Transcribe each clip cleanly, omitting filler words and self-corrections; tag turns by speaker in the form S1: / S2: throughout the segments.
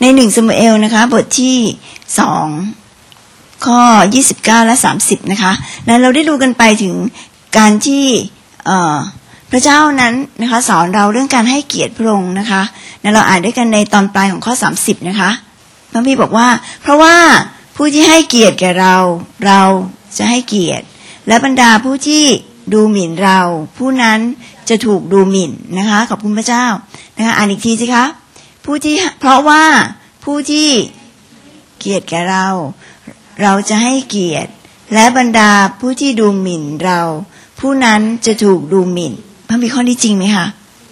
S1: ใน1ซามูเอลนะคะบทที่2ข้อ29และ30นะคะนั้นเราได้ดูกันไปถึงการที่พระเจ้านั้นนะคะสอนเราเรื่องการให้เกียรติพระองค์นะคะนั้นเราอ่านด้วยกันในตอนปลายของข้อ30นะคะพระบิดาบอกว่าเพราะว่าผู้ที่ให้เกียรติแก่เราจะให้เกียรติและบรรดาผู้ที่ดูหมิ่นเราผู้นั้นจะถูกดูหมิ่นนะคะขอบคุณพระเจ้านะคะอ่านอีกทีสิคะเพราะว่าผู้ที่เกียรติแก่เราจะให้เกียรติและบรรดาผู้ที่ดูหมิ่นเราผู้นั้นจะถูกดูหมิ่นพระบิดาข้อนี้จริงไหมคะ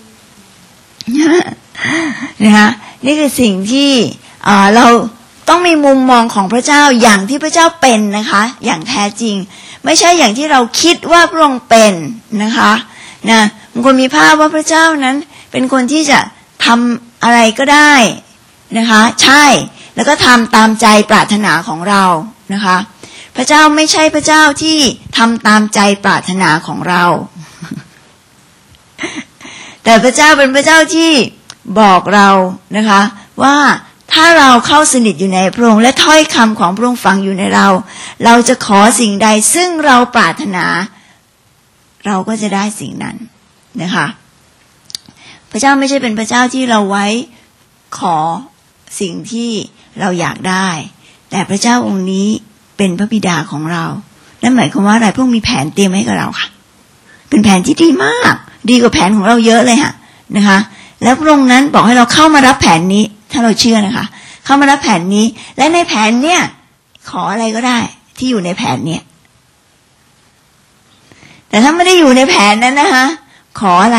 S1: นะคะนี่คือสิ่งที่เราต้องมีมุมมองของพระเจ้าอย่างที่พระเจ้าเป็นนะคะอย่างแท้จริงไม่ใช่อย่างที่เราคิดว่าพระองค์เป็นนะคะบางคนมีภาพว่าพระเจ้านั้นเป็นคนที่จะทำอะไรก็ได้นะคะใช่แล้วก็ทำตามใจปรารถนาของเรานะคะพระเจ้าไม่ใช่พระเจ้าที่ทำตามใจปรารถนาของเราแต่พระเจ้าเป็นพระเจ้าที่บอกเรานะคะว่าถ้าเราเข้าสนิทอยู่ในพระองค์และถ้อยคำของพระองค์ฝังอยู่ในเราจะขอสิ่งใดซึ่งเราปรารถนาเราก็จะได้สิ่งนั้นนะคะพระเจ้าไม่ใช่เป็นพระเจ้าที่เราไว้ขอสิ่งที่เราอยากได้แต่พระเจ้าองค์นี้เป็นพระบิดาของเรานั่นหมายความว่าอะไรพระองค์มีแผนเตรียมให้กับเราค่ะเป็นแผนที่ดีมากดีกว่าแผนของเราเยอะเลยค่ะนะคะแล้วพระองค์นั้นบอกให้เราเข้ามารับแผนนี้ถ้าเราเชื่อนะคะเข้ามารับแผนนี้และในแผนเนี้ยขออะไรก็ได้ที่อยู่ในแผนเนี้ยแต่ถ้าไม่ได้อยู่ในแผนนั้นนะคะขออะไร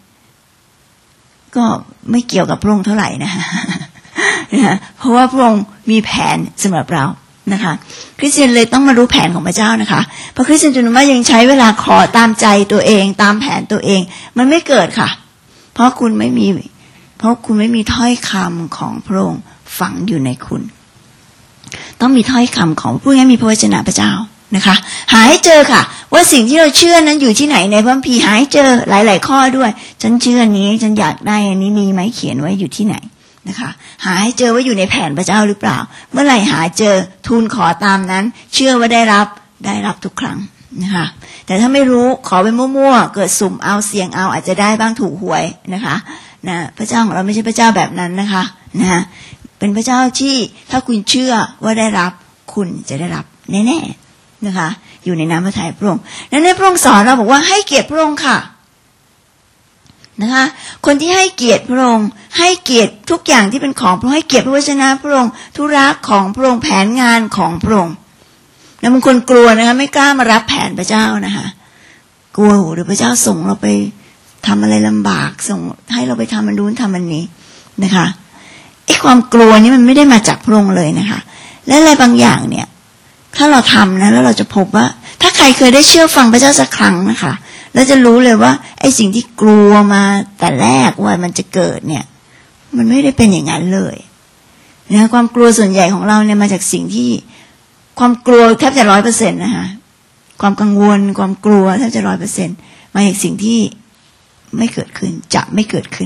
S1: ก็ไม่เกี่ยวกับพระองค์เท่าไหร่นะคะเพราะว่าพระองค์มีแผนสำหรับเรานะคะคริสเตียนเลยต้องมารู้แผนของพระเจ้านะคะเพราะคริสเตียนจนว่ายังใช้เวลาขอตามใจตัวเองตามแผนตัวเองมันไม่เกิดค่ะเพราะคุณไม่มีถ้อยคำของพระองค์ฝังอยู่ในคุณต้องมีถ้อยคำของผู้นี้มีพระวจนะพระเจ้านะคะหาให้เจอค่ะว่าสิ่งที่เราเชื่อนั้นอยู่ที่ไหนในพระคัมภีร์หาให้เจอหลายๆข้อด้วยฉันเชื่อนี้ฉันอยากได้อันนี้มีไหมเขียนไว้อยู่ที่ไหนนะคะหาให้เจอว่าอยู่ในแผนพระเจ้าหรือเปล่าเมื่อไหร่หาเจอทูลขอตามนั้นเชื่อว่าได้รับทุกครั้งนะคะแต่ถ้าไม่รู้ขอไปมั่วๆเกิดสุ่มเอาเสี่ยงเอาอาจจะได้บ้างถูกหวยนะคะพระเจ้าของเราไม่ใช่พระเจ้าแบบนั้นนะคะเป็นพระเจ้าที่ถ้าคุณเชื่อว่าได้รับคุณจะได้รับแน่ๆนะคะอยู่ในน้ำพระทัยพระองค์นั้นพระองค์สอนเราบอกว่าให้เกียรติพระองค์ค่ะนะคะคนที่ให้เกียรติพระองค์ให้เกียรติทุกอย่างที่เป็นของพระองค์ให้เกียรติพระวจนะพระองค์ธุระของพระองค์แผนงานของพระองค์แล้วบางคนกลัวนะคะไม่กล้ามารับแผนพระเจ้านะคะกลัวหรือพระเจ้าส่งเราไปทำอะไรลำบากส่งให้เราไปทำมันนู้นทำมันนี้นะคะไอ้ความกลัวนี้มันไม่ได้มาจากพระองค์เลยนะคะและอะไรบางอย่างเนี่ยถ้าเราทำนะแล้วเราจะพบว่าถ้าใครเคยได้เชื่อฟังพระเจ้าสักครั้งนะคะแล้วจะรู้เลยว่าไอ้สิ่งที่กลัวมาแต่แรกว่ามันจะเกิดเนี่ยมันไม่ได้เป็นอย่างนั้นเลยนะความกลัวส่วนใหญ่ของเราเนี่ยมาจากสิ่งที่ความกลัวแทบจะ 100% นะคะความกังวลความกลัวแทบจะ 100% มาจากสิ่งที่ไม่เกิดขึ้นจะไม่เกิดขึ้น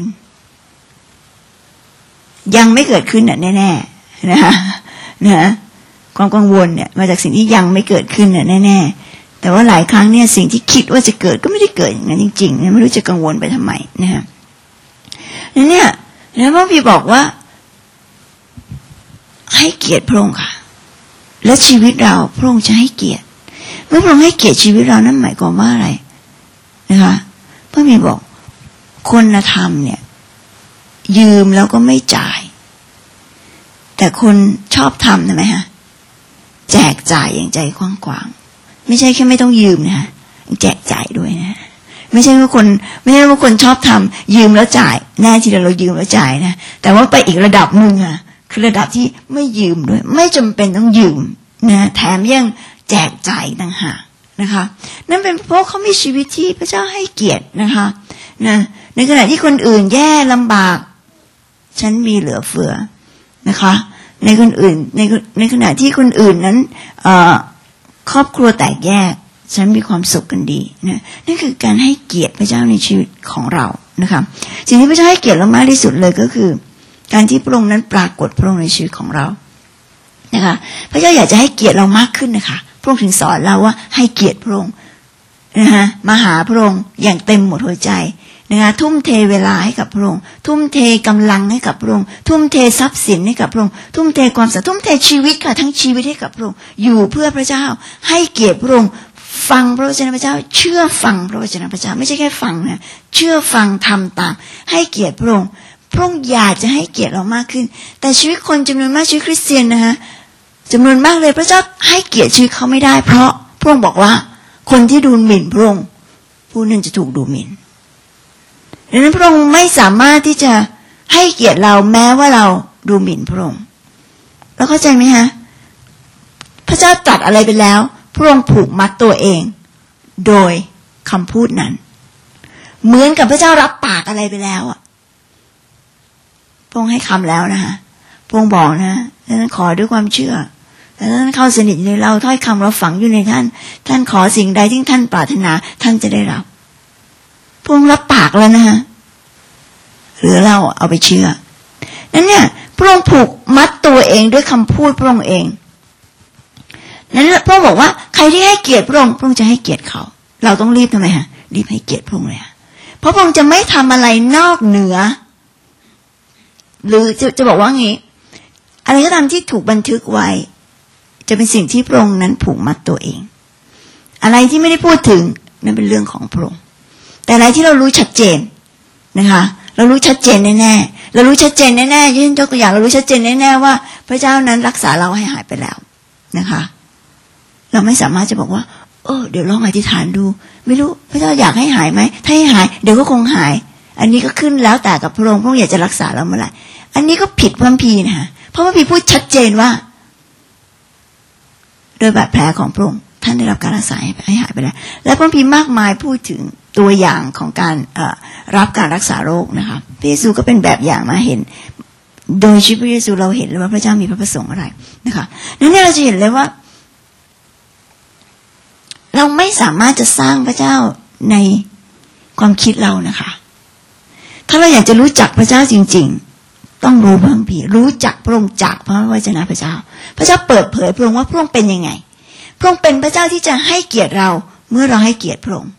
S1: ยังไม่เกิดขึ้นแน่ๆนะคะความกังวลเนี่ยมาจากสิ่งที่ยังไม่เกิดขึ้นแน่ๆแต่ว่าหลายครั้งเนี่ยสิ่งที่คิดว่าจะเกิดก็ไม่ได้เกิดอย่างนั้นจริงๆไม่รู้จะกังวลไปทำไมนะคะเนี่ยแล้วพระพี่บอกว่าให้เกียรติพระองค์ค่ะและชีวิตเราพระองค์จะให้เกียรติเมื่อพระองค์ให้เกียรติชีวิตเรานั้นหมายความว่าอะไรนะคะพระพี่บอกคุณธรรมเนี่ยยืมแล้วก็ไม่จ่ายแต่คนชอบทำใช่ไหมฮะแจกจ่ายอย่างใจกว้างๆไม่ใช่แค่ไม่ต้องยืมนะแจกจ่ายด้วยนะไม่ใช่ว่าคนชอบทำยืมแล้วจ่ายแน่ทีเดียวเรายืมแล้วจ่ายนะแต่ว่าไปอีกระดับนึงอะคือระดับที่ไม่ยืมด้วยไม่จำเป็นต้องยืมนะแถมยังแจกจ่ายต่างหากนะคะนั่นเป็นเพราะเขามีชีวิตที่พระเจ้าให้เกียรตินะคะในขณะที่คนอื่นแย่ลำบากฉันมีเหลือเฟือนะคะในขณะที่คนอื่นนั้นครอบครัวแตกแยกฉันมีความสุขกันดีนะนั่นคือการให้เกียรติพระเจ้าในชีวิตของเรานะคะสิ่งที่พระเจ้าให้เกียรติเรามากที่สุดเลยก็คือการที่พระองค์นั้นปรากฏพระองค์ในชีวิตของเรานะคะพระเจ้าอยากจะให้เกียรติเรามากขึ้นนะคะพระองค์ถึงสอนเราว่าให้เกียรติพระองค์นะคะมาหาพระองค์อย่างเต็มหมดหัวใจนะคะทุ่มเทเวลาให้กับพระองค์ทุ่มเทกำลังให้กับพระองค์ทุ่มเททรัพย์สินให้กับพระองค์ทุ่มเทความสัตย์ทุ่มเทชีวิตค่ะทั้งชีวิตให้กับพระองค์อยู่เพื่อพระเจ้าให้เกียรติพระองค์ฟังพระวจนะพระเจ้าเชื่อฟังพระวจนะพระเจ้าไม่ใช่แค่ฟังนะเชื่อฟังทำตามให้เกียรติพระองค์พระองค์อยากจะให้เกียรติเรามากขึ้นแต่ชีวิตคนจำนวนมากชีวิตคริสเตียนนะคะจำนวนมากเลยพระเจ้าให้เกียรติชีวิตเขาไม่ได้เพราะพระองค์บอกว่าคนที่ดูหมิ่นพระองค์ผู้นั้นจะถูกดูหมิ่นดังนั้นพระองค์ไม่สามารถที่จะให้เกียรติเราแม้ว่าเราดูหมิ่นพระองค์แล้วเข้าใจไหมฮะพระเจ้าตรัสอะไรไปแล้วพระองค์ผูกมัดตัวเองโดยคำพูดนั้นเหมือนกับพระเจ้ารับปากอะไรไปแล้วอ่ะพระองค์ให้คำแล้วนะคะพระองค์บอกนะดังนั้นขอด้วยความเชื่อดังนั้นเข้าสนิทในเราถ้อยคำเราฝังอยู่ในท่านท่านขอสิ่งใดที่ท่านปรารถนาท่านจะได้รับพระองค์รับปากแล้วนะฮะหรือเราเอาไปเชื่อนั้นเนี่ยพระองค์ผูกมัดตัวเองด้วยคำพูดพระองค์เองนั้นพระองค์บอกว่าใครที่ให้เกียรติพระองค์พระองค์จะให้เกียรติเขาเราต้องรีบทำไมฮะรีบให้เกียรติพระองค์เลยเพราะพระองค์จะไม่ทำอะไรนอกเหนือหรือจะบอกว่างี้อะไรก็ตามที่ถูกบันทึกไว้จะเป็นสิ่งที่พระองค์นั้นผูกมัดตัวเองอะไรที่ไม่ได้พูดถึงนั่นเป็นเรื่องของพระองค์แต่อะไรที่เรารู้ชัดเจนนะคะเรารู้ชัดเจนแน่ๆเรารู้ชัดเจนแน่ๆยื่นยกตัวอย่างเรารู้ชัดเจนแน่ๆว่าพระเจ้านั้นรักษาเราให้หายไปแล้วนะคะเราไม่สามารถจะบอกว่าเดี๋ยวลองอธิษฐานดูไม่รู้พระเจ้าอยากให้หายไหมถ้าให้หายเดี๋ยวก็คงหายอันนี้ก็ขึ้นแล้วแต่กับพระองค์พระองค์อยากจะรักษาเราเมื่อไหร่อันนี้ก็ผิดพระคัมภีร์นะคะเพราะพระคัมภีร์พูดชัดเจนว่าโดยบาดแผลของพระองค์ท่านได้รับการรักษาให้หายไปแล้วและพระคัมภีร์มากมายพูดถึงตัวอย่างของการรับการรักษาโรคนะคะพระเยซูก็เป็นแบบอย่างมาเห็นโดยชีวิตพระเยซูเราเห็นเลยว่าพระเจ้ามีพระประสงค์อะไรนะคะนั่นเนี่ยเราจะเห็นเลยว่าเราไม่สามารถจะสร้างพระเจ้าในความคิดเรานะคะถ้าเราอยากจะรู้จักพระเจ้าจริงๆต้องรู้พระคัมภีร์รู้จักพระองค์จากพระวจนะพระเจ้าพระเจ้าเปิดเผยพระองค์ว่าพระองค์เป็นยังไงพระองค์เป็นพระเจ้าที่จะให้เกียรติเราเมื่อเราให้เกียรติพระองค์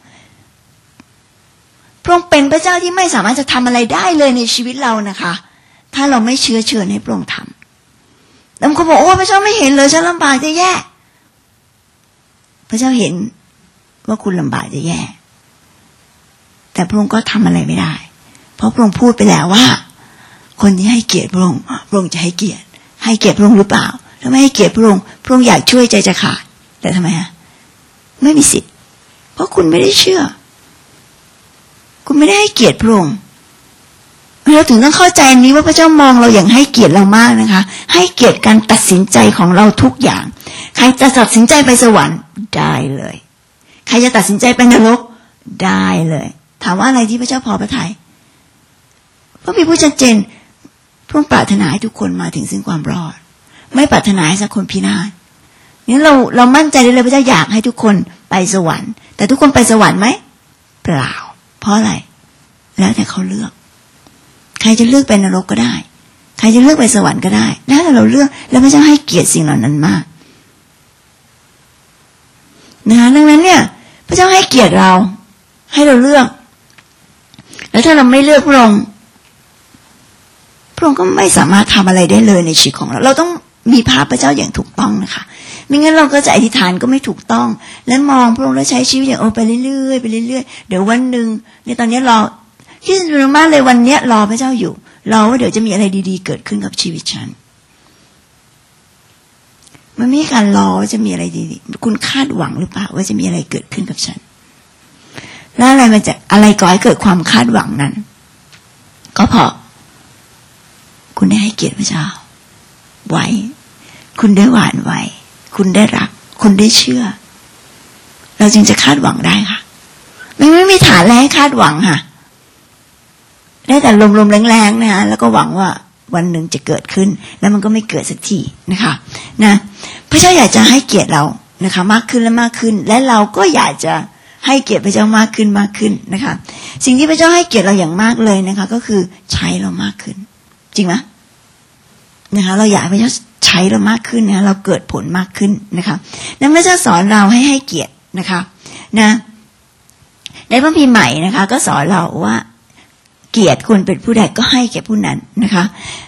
S1: พระองค์เป็นพระเจ้าที่ไม่สามารถจะทำอะไรได้เลยในชีวิตเรานะคะถ้าเราไม่เชื้อเชิญให้พระองค์ทำแล้วบางคนบอกพระเจ้าไม่เห็นเลยฉันลำบากจะแย่พระเจ้าเห็นว่าคุณลำบากจะแย่แต่พระองค์ก็ทำอะไรไม่ได้เพราะพระองค์พูดไปแล้วว่าคนที่ให้เกียรติพระองค์พระองค์จะให้เกียรติพระองค์หรือเปล่าถ้าไม่ให้เกียรติพระองค์พระองค์อยากช่วยใจจะขาดแต่ทำไมฮะไม่มีสิทธิ์เพราะคุณไม่ได้เชื่อคุณไม่ได้ให้เกียรติพระองค์เราถึงต้องเข้าใจนี้ว่าพระเจ้ามองเราอย่างให้เกียรติเรามากนะคะให้เกียรติการตัดสินใจของเราทุกอย่างใครจะตัดสินใจไปสวรรค์ได้เลยใครจะตัดสินใจไปนรกได้เลยถามว่าอะไรที่พระเจ้าพอพระทัยพระบิดาผู้ชัดเจนพระองค์ปรารถนาให้ทุกคนมาถึงซึ่งความรอดไม่ปรารถนาให้สักคนพินาศงั้นเรามั่นใจได้เลยพระเจ้าอยากให้ทุกคนไปสวรรค์แต่ทุกคนไปสวรรค์ไหมเปล่าเพราะอะไรแล้วแต่เขาเลือกใครจะเลือกไปนรกก็ได้ใครจะเลือกไปสวรรค์ก็ได้แล้วแต่เราเลือกแล้วพระเจ้าให้เกียรติสิ่งเหล่านั้นมากนะดังนั้นเนี่ยพระเจ้าให้เกียรติเราให้เราเลือกแล้วถ้าเราไม่เลือกพระองค์ก็ไม่สามารถทำอะไรได้เลยในชีวิตของเราต้องมีภาพพระเจ้าอย่างถูกต้องนะคะไม่งั้นเราก็จะอธิษฐานก็ไม่ถูกต้องและมองพระองค์แล้วใช้ชีวิตอย่างไปเรื่อยๆไปเรื่อยๆเดี๋ยววันนึงในตอนนี้รอที่สำคัญมากเลยวันนี้รอพระเจ้าอยู่รอว่าเดี๋ยวจะมีอะไรดีๆเกิดขึ้นกับชีวิตฉันมันไม่มีการรอว่าจะมีอะไรดีๆคุณคาดหวังหรือเปล่าว่าจะมีอะไรเกิดขึ้นกับฉันแล้วอะไรมันจะอะไรก่อให้เกิดความคาดหวังนั้นก็เพราะคุณได้ให้เกียรติพระเจ้าไว้คุณได้หวานไว้คุณได้รักคุณได้เชื่อเราจึงจะคาดหวังได้ค่ะไม่มีฐานอะไรให้คาดหวังค่ะได้แต่ลมๆแรงๆนะคะแล้วก็หวังว่าวันหนึ่งจะเกิดขึ้นแล้วมันก็ไม่เกิดสักทีนะคะนะพระเจ้าอยากจะให้เกียรติเรานะคะมากขึ้นและมากขึ้นและเราก็อยากจะให้เกียรติพระเจ้ามากขึ้นนะคะสิ่งที่พระเจ้าให้เกียรติเราอย่างมากเลยนะคะก็คือใช้เรามากขึ้นจริงไหมนะคะเราอยากให้พระเจ้าใช้เรามากขึ้นนะเราเกิดผลมากขึ้นนะคะนั้นพระเจ้าสอนเราให้เกียรตินะคะนะในพระคัมภีร์ใหม่นะคะก็สอนเราว่าเกียรติควรเป็นผู้ใดก็ให้แก่ผู้นั้นนะคะ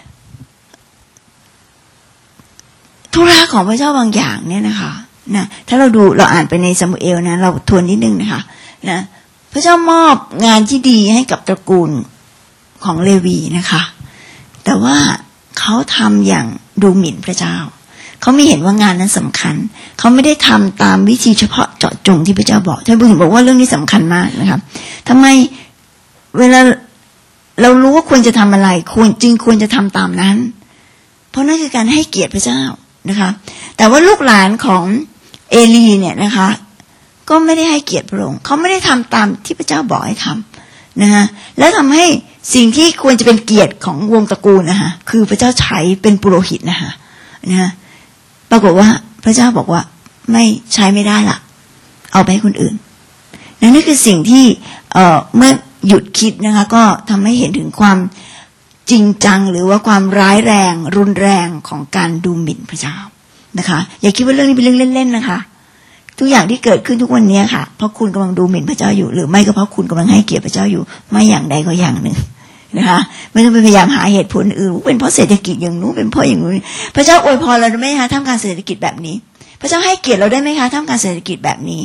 S1: ธุระของพระเจ้าบางอย่างเนี่ยนะคะนะถ้าเราอ่านไปในซามูเอลนะเราทวนนิดนึงนะคะนะพระเจ้ามอบงานที่ดีให้กับตระกูลของเลวีนะคะแต่ว่าเขาทำอย่างดูหมิ่นพระเจ้าเขาไม่เห็นว่างานนั้นสำคัญเขาไม่ได้ทำตามวิธีเฉพาะเจาะจงที่พระเจ้าบอกท่านผู้เห็นบอกว่าเรื่องนี้สำคัญมากนะคะทำไมเวลาเรารู้ว่าควรจะทำอะไรควรจะทำตามนั้นเพราะนั่นคือการให้เกียรติพระเจ้านะคะแต่ว่าลูกหลานของเอลีเนี่ยนะคะก็ไม่ได้ให้เกียรติพระองค์เขาไม่ได้ทำตามที่พระเจ้าบอกให้ทำนะคะแล้วทำให้สิ่งที่ควรจะเป็นเกียรติของวงตระกูลนะคะคือพระเจ้าใช้เป็นปุโรหิตนะคะปรากฏว่าพระเจ้าบอกว่าไม่ใช้ไม่ได้ละเอาไปให้คนอื่นนั่นคือสิ่งที่เมื่อหยุดคิดนะคะก็ทำให้เห็นถึงความจริงจังหรือว่าความร้ายแรงรุนแรงของการดูหมิ่นพระเจ้านะคะอย่าคิดว่าเรื่องนี้เป็นเรื่องเล่นๆนะคะทุกอย่างที่เกิดขึ้นทุกวันนี้ค่ะเพราะคุณกำลังดูหมิ่นพระเจ้าอยู่หรือไม่ก็เพราะคุณกำลังให้เกียรติพระเจ้าอยู่ไม่อย่างใดก็อย่างหนึ่งนะคะไม่ต้องไปพยายามหาเหตุผลอื่นเป็นเพราะเศรษฐกิจอย่างนู้นเป็นเพราะอย่างนู้นพระเจ้าอวยพรเราได้ไหมคะท่ามกลางเศรษฐกิจแบบนี้พระเจ้าให้เกียรติเราได้ไหมคะท่ามกลางเศรษฐกิจแบบนี้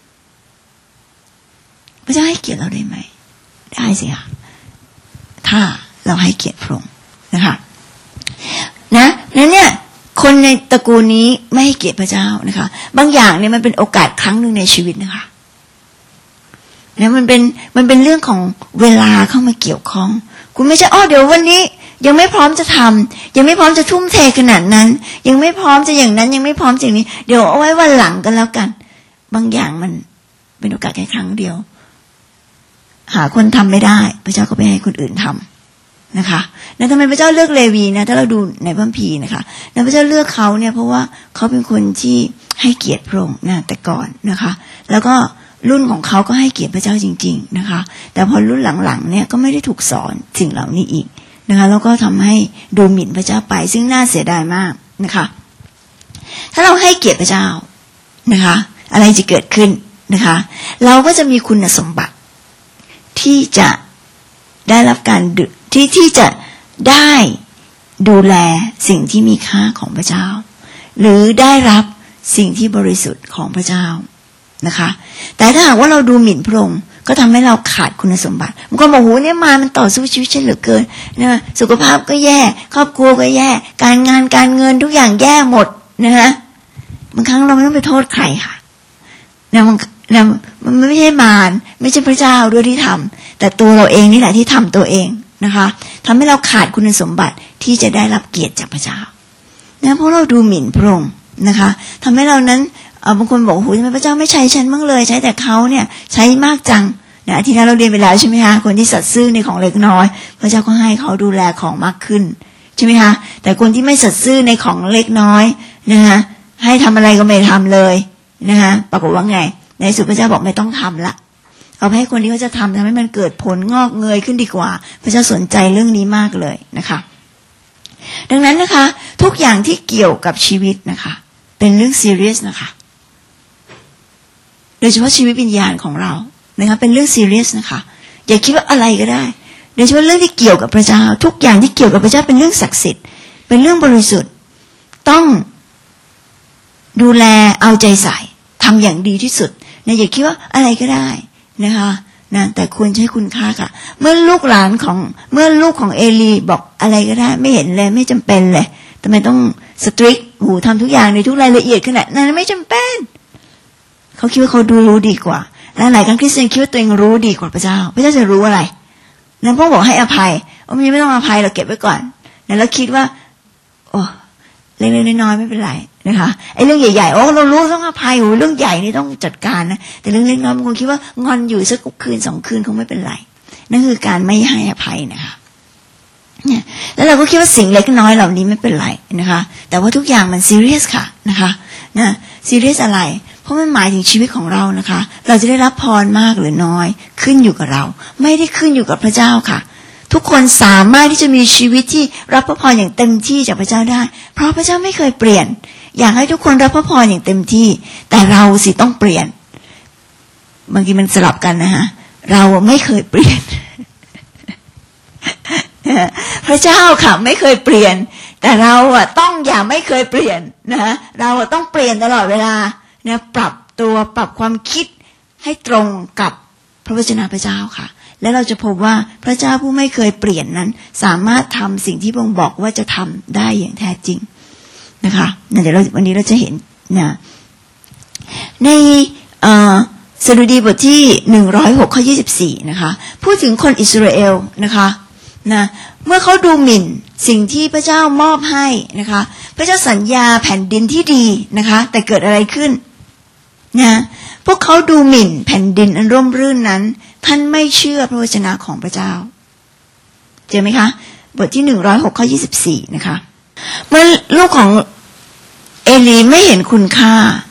S1: พระเจ้าให้เกียรติเราได้ไหมได้สิค่ะถ้าเราให้เกียรติพระองค์นะคะนะนั้นเนี่ยคนในตระกูลนี้ไม่ให้เกียรติพระเจ้านะคะบางอย่างเนี่ยมันเป็นโอกาสครั้งหนึ่งในชีวิตนะคะนะมันเป็นเรื่องของเวลาเข้ามาเกี่ยวข้องคุณไม่ใช่เดี๋ยววันนี้ยังไม่พร้อมจะทำยังไม่พร้อมจะทุ่มเทขนาดนั้นยังไม่พร้อมจะอย่างนั้นยังไม่พร้อมอย่างนี้เดี๋ยวเอาไว้วันหลังกันแล้วกันบางอย่างมันเป็นโอกาสแค่ครั้งเดียวหาคนทำไม่ได้พระเจ้าก็ไปให้คนอื่นทำนะคะแล้วทำไมพระเจ้าเลือกเลวีนะถ้าเราดูในพระคัมภีร์นะคะแล้วพระเจ้าเลือกเขาเนี่ยเพราะว่าเขาเป็นคนที่ให้เกียรติพระองค์นะแต่ก่อนนะคะแล้วก็รุ่นของเขาก็ให้เกียรติพระเจ้าจริงๆนะคะแต่พอรุ่นหลังๆเนี่ยก็ไม่ได้ถูกสอนสิ่งเหล่านี้อีกนะคะแล้วก็ทำให้ดูหมิ่นพระเจ้าไปซึ่งน่าเสียดายมากนะคะถ้าเราให้เกียรติพระเจ้านะคะอะไรจะเกิดขึ้นนะคะเราก็จะมีคุณสมบัติที่จะได้รับการที่จะได้ดูแลสิ่งที่มีค่าของพระเจ้าหรือได้รับสิ่งที่บริสุทธิ์ของพระเจ้านะคะแต่ถ้าหากว่าเราดูหมิ่นพระองค์ก็ทำให้เราขาดคุณสมบัติบางคนบอกโหเนี่ยมันต่อสู้ชีวิตฉันเหลือเกินนะสุขภาพก็แย่ครอบครัวก็แย่การงานการเงินทุกอย่างแย่หมดนะคะบางครั้งเราไม่ต้องไปโทษใครค่ะมันไม่ใช่ไม่ใช่พระเจ้าด้วยที่ทำแต่ตัวเราเองนี่แหละที่ทำตัวเองนะคะทำให้เราขาดคุณสมบัติที่จะได้รับเกียรติจากพระเจ้านะเพราะเราดูหมิ่นพระองค์นะคะทำให้เรานั้นบางคนบอกโหทำไมพระเจ้าไม่ใช้ฉันบ้างเลยใช้แต่เขาเนี่ยใช้มากจังนะที่นั้นเราเรียนไปแล้วใช่ไหมคะคนที่สัตย์ซื่อในของเล็กน้อยพระเจ้าก็ให้เขาดูแลของมากขึ้นใช่ไหมคะแต่คนที่ไม่สัตย์ซื่อในของเล็กน้อยนะคะให้ทำอะไรก็ไม่ทำเลยนะคะปรากฏว่าไงในสุดพระเจ้าบอกไม่ต้องทำละเอาไปให้คนที่เขาจะทำให้มันเกิดผลงอกเงยขึ้นดีกว่าพระเจ้าสนใจเรื่องนี้มากเลยนะคะดังนั้นนะคะทุกอย่างที่เกี่ยวกับชีวิตนะคะเป็นเรื่องซีเรียสนะคะโดยเฉพาะชีวิตวิญญาณของเรานะคะเป็นเรื่องซีเรียสนะคะอย่าคิดว่าอะไรก็ได้โดยเฉพาะเรื่องที่เกี่ยวกับพระเจ้าทุกอย่างที่เกี่ยวกับพระเจ้าเป็นเรื่องศักดิ์สิทธิ์เป็นเรื่องบริสุทธิ์ต้องดูแลเอาใจใส่ทำอย่างดีที่สุดนะอย่าคิดว่าอะไรก็ได้นะคะนะแต่ควรใช้คุณค่าค่ะเมื่อลูกของเอลีบอกอะไรก็ได้ไม่เห็นเลยไม่จำเป็นเลยทำไมต้องสตริกทำทุกอย่างในทุกรายละเอียดขนาดนั้นไม่จำเป็นเขาคิดว่าเขารู้ดีกว่าและหลายครั้งคริสเตียนคิดว่าตัวเองรู้ดีกว่าพระเจ้าจะรู้อะไรนั้นพระบอกให้อภัยไม่ต้องอภัยเราเก็บไว้ก่อนแล้วคิดว่าเล็กๆน้อยๆไม่เป็นไรนะคะไอ้เรื่องใหญ่ๆเรารู้ต้องอภัยเรื่องใหญ่นี่ต้องจัดการนะแต่เรื่องเล็กน้อยบางคนคิดว่างอนอยู่สักคืน2คืนคงไม่เป็นไรนั่นคือการไม่ให้อภัยนะคะเนี่ยแล้วเราก็คิดว่าสิ่งเล็กน้อยเหล่านี้ไม่เป็นไรนะคะแต่ว่าทุกอย่างมันซีเรียสค่ะนะคะซีเรียสอะไรเพราะมันหมายถึงชีวิตของเรานะคะเราจะได้รับพรมากหรือน้อยขึ้นอยู่กับเราไม่ได้ขึ้นอยู่กับพระเจ้าค่ะทุกคนสามารถที่จะมีชีวิตที่รับพระพรอย่างเต็มที่จากพระเจ้าได้เพราะพระเจ้าไม่เคยเปลี่ยนอยากให้ทุกคนรับพระพรอย่างเต็มที่แต่เราสิต้องเปลี่ยนบางทีมันสลับกันนะฮะเราไม่เคยเปลี่ยน พระเจ้าค่ะไม่เคยเปลี่ยนแต่เราต้องอย่าไม่เคยเปลี่ยนนะเราต้องเปลี่ยนตลอดเวลานะปรับตัวปรับความคิดให้ตรงกับพระวจนะพระเจ้าค่ะและเราจะพบว่าพระเจ้าผู้ไม่เคยเปลี่ยนนั้นสามารถทำสิ่งที่พระองค์บอกว่าจะทำได้อย่างแท้จริงนะคะเดี๋ยววันนี้เราจะเห็นนะในสดุดีบทที่106ข้อ24นะคะพูดถึงคนอิสราเอลนะคะนะเมื่อเขาดูหมิ่นสิ่งที่พระเจ้ามอบให้นะคะพระเจ้าสัญญาแผ่นดินที่ดีนะคะแต่เกิดอะไรขึ้นนะพวกเขาดูหมิ่นแผ่นดินอันร่มรื่นนั้นท่านไม่เชื่อพระวจนะของพระเจ้าเจอไหมคะบทที่106ข้อ24นะคะเมื่อลูกของเอลีไม่เห็นคุณค่า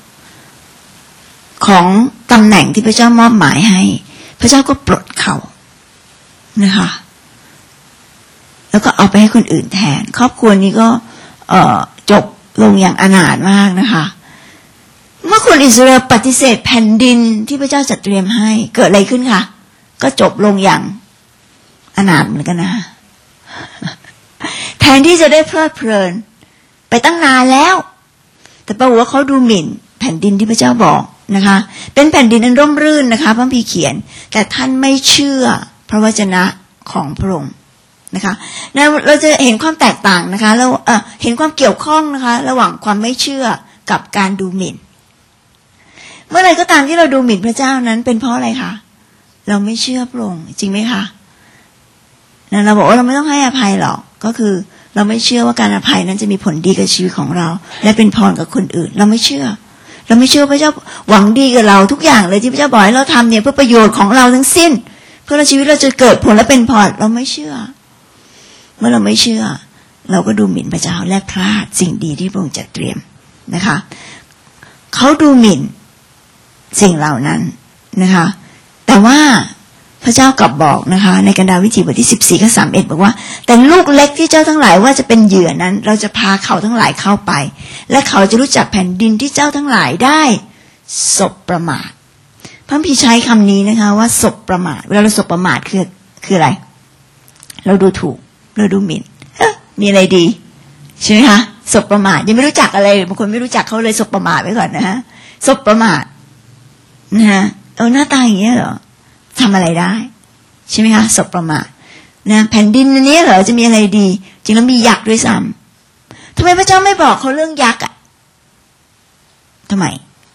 S1: ของตำแหน่งที่พระเจ้ามอบหมายให้พระเจ้าก็ปลดเขานะคะแล้วก็เอาไปให้คนอื่นแทนครอบครัวนี้ก็จบลงอย่างอนาถมากนะคะเมื่อคนอิสราเอลปฏิเสธแผ่นดินที่พระเจ้าจัดเตรียมให้เกิดอะไรขึ้นคะก็จบลงอย่างอนาถเหมือนกันนะแทนที่จะได้เพลิดเพลินไปตั้งนานแล้วแต่ปรากฏว่าเขาดูหมิ่นแผ่นดินที่พระเจ้าบอกนะคะเป็นแผ่นดินอันร่มรื่นนะคะพระคัมภีร์เขียนแต่ท่านไม่เชื่อพระวจนะของพระองค์นะคะเราจะเห็นความแตกต่างนะคะแล้วเห็นความเกี่ยวข้องนะคะระหว่างความไม่เชื่อกับการดูหมิ่นเมื่อไรก็ตามที่เราดูหมิ่นพระเจ้านั้นเป็นเพราะอะไรคะเราไม่เชื่อพระองค์จริงไหมคะเราบอกว่าเราไม่ต้องให้อภัยหรอกก็คือเราไม่เชื่อว่าการอภัยนั้นจะมีผลดีกับชีวิตของเราและเป็นพรกับคนอื่นเราไม่เชื่อพระเจ้าหวังดีกับเราทุกอย่างเลยที่พระเจ้าบอกให้เราทำเนี่ยเพื่อประโยชน์ของเราทั้งสิ้นเพื่อชีวิตเราจะเกิดผลและเป็นพรเราไม่เชื่อเมื่อเราไม่เชื่อเราก็ดูหมิ่นพระเจ้าและพลาดสิ่งดีที่พระองค์จัดเตรียมนะคะเขาดูหมิ่นสิ่งเหล่านั้นนะคะแต่ว่าพระเจ้ากลับบอกนะคะในกันดารวิถีบทที่14ข้อ31บอกว่าแต่ลูกเล็กที่เจ้าทั้งหลายว่าจะเป็นเหยื่อนั้นเราจะพาเขาทั้งหลายเข้าไปและเขาจะรู้จักแผ่นดินที่เจ้าทั้งหลายได้สบประมาทพระคัมภีร์ใช้คำนี้นะคะว่าสบประมาทเวลาเราสบประมาทคืออะไรเราดูถูกเราดูหมิ่นมีอะไรดีใช่ไหมคะสบประมาทยังไม่รู้จักอะไรบางคนไม่รู้จักเขาเลยสบประมาทไว้ก่อนนะฮะสบประมาทนะฮะหน้าตาอย่างเงี้ยเหรอทำอะไรได้ใช่ไหมคะสบประมาทนะแผ่นดินนี้เหรอจะมีอะไรดีจริงแล้วมียักษ์ด้วยซ้ำทำไมพระเจ้าไม่บอกเขาเรื่องยักษ์อ่ะทำไม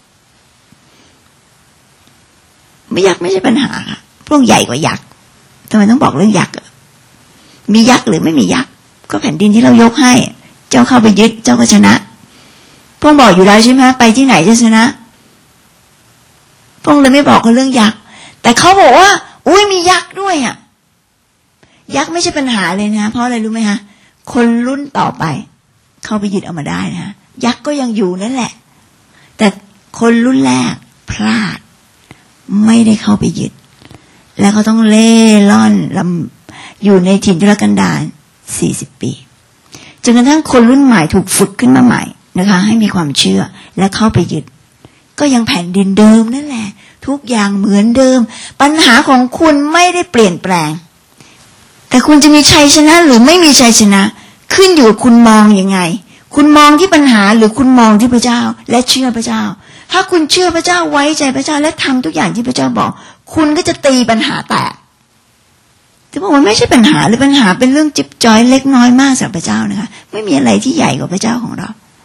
S1: ไม่ยักษ์ไม่ใช่ปัญหาค่ะพวกใหญ่กว่ายักษ์ทำไมต้องบอกเรื่องยักษ์มียักษ์หรือไม่มียักษ์ก็แผ่นดินที่เรายกให้เจ้าเข้าไปยึดเจ้าก็ชนะพวกบอกอยู่แล้วใช่ไหมไปที่ไหนจะชนะพวกเลยไม่บอกเขาเรื่องยักษ์แต่เขาบอกว่าอุ้ยมียักษ์ด้วยอ่ะยักษ์ไม่ใช่ปัญหาเลยนะเพราะอะไรรู้ไหมฮะคนรุ่นต่อไปเข้าไปยึดเอามาได้นะยักษ์ก็ยังอยู่นั่นแหละแต่คนรุ่นแรกพลาดไม่ได้เข้าไปยึดแล้วเขาต้องเล่ร่อนอยู่ในถิ่นทุรกันดาร40 ปีจนกระทั่งคนรุ่นใหม่ถูกฝึกขึ้นมาใหม่นะคะให้มีความเชื่อและเข้าไปยึดก็ยังแผ่นดินเดิมนั่นแหละทุกอย่างเหมือนเดิมปัญหาของคุณไม่ได้เปลี่ยนแปลงแต่คุณจะมีชัยชนะหรือไม่มีชัยชนะขึ้นอยู่กับคุณมองยังไงคุณมองที่ปัญหาหรือคุณมองที่พระเจ้าและเชื่อพระเจ้าถ้าคุณเชื่อพระเจ้าไว้ใจพระเจ้าและทำทุกอย่างที่พระเจ้าบอกคุณก็จะตีปัญหาแตกแต่บอกว่าไม่ใช่ปัญหาหรือปัญหาเป็นเรื่องจิ๊บจ้อยเล็กน้อยมากสำหรับพระเจ้านะคะไม่มีอะไรที่ใหญ่กว่าพระเจ้าของเรา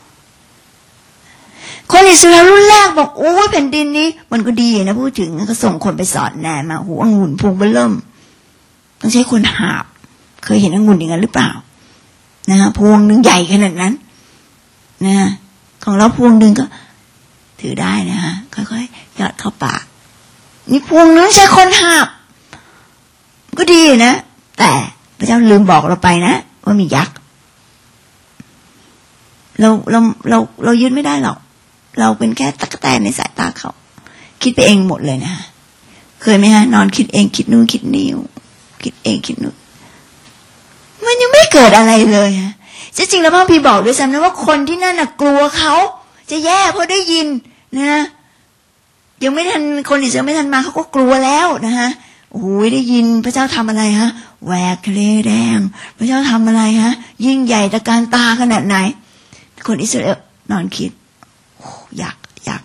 S1: คนอิสราเอลรุ่นแรกบอกโอ้แผ่นดินนี้มันก็ดีนะพูดถึงก็ส่งคนไปสอนแนนมาหัวองุ่นพวงเบิ่มต้องใช้คนหาบเคยเห็นองุ่นอย่างนั้นหรือเปล่านะฮะพวงนึงใหญ่ขนาดนั้นนะของเราพวงนึงก็ถือได้นะฮะค่อยๆหยอดเข้าปากนี่พวงนึงใช้คนหาบก็ดีนะแต่พระเจ้าลืมบอกเราไปนะว่ามียักษ์เรายึดไม่ได้หรอกเราเป็นแค่ตั๊กแตนในสายตาเขาคิดไปเองหมดเลยนะเคยไหมฮะนอนคิดเองคิดนู่นคิดนี่คิดเองคิดนู่นไม่เกิดอะไรเลยจริงๆแล้วพระคัมภีร์บอกด้วยซ้ำนะว่าคนที่นั่นน่ะกลัวเขาจะแย่เพราะได้ยินนะยังไม่ทันคนอิสราเอลไม่ทันมาเขาก็กลัวแล้วนะฮะโอ้ยได้ยินพระเจ้าทำอะไรฮะแหวกทะเลแดงพระเจ้าทำอะไรฮะยิ่งใหญ่ตระการตาขนาดไหนคนอิสราเอลนอนคิดอยาก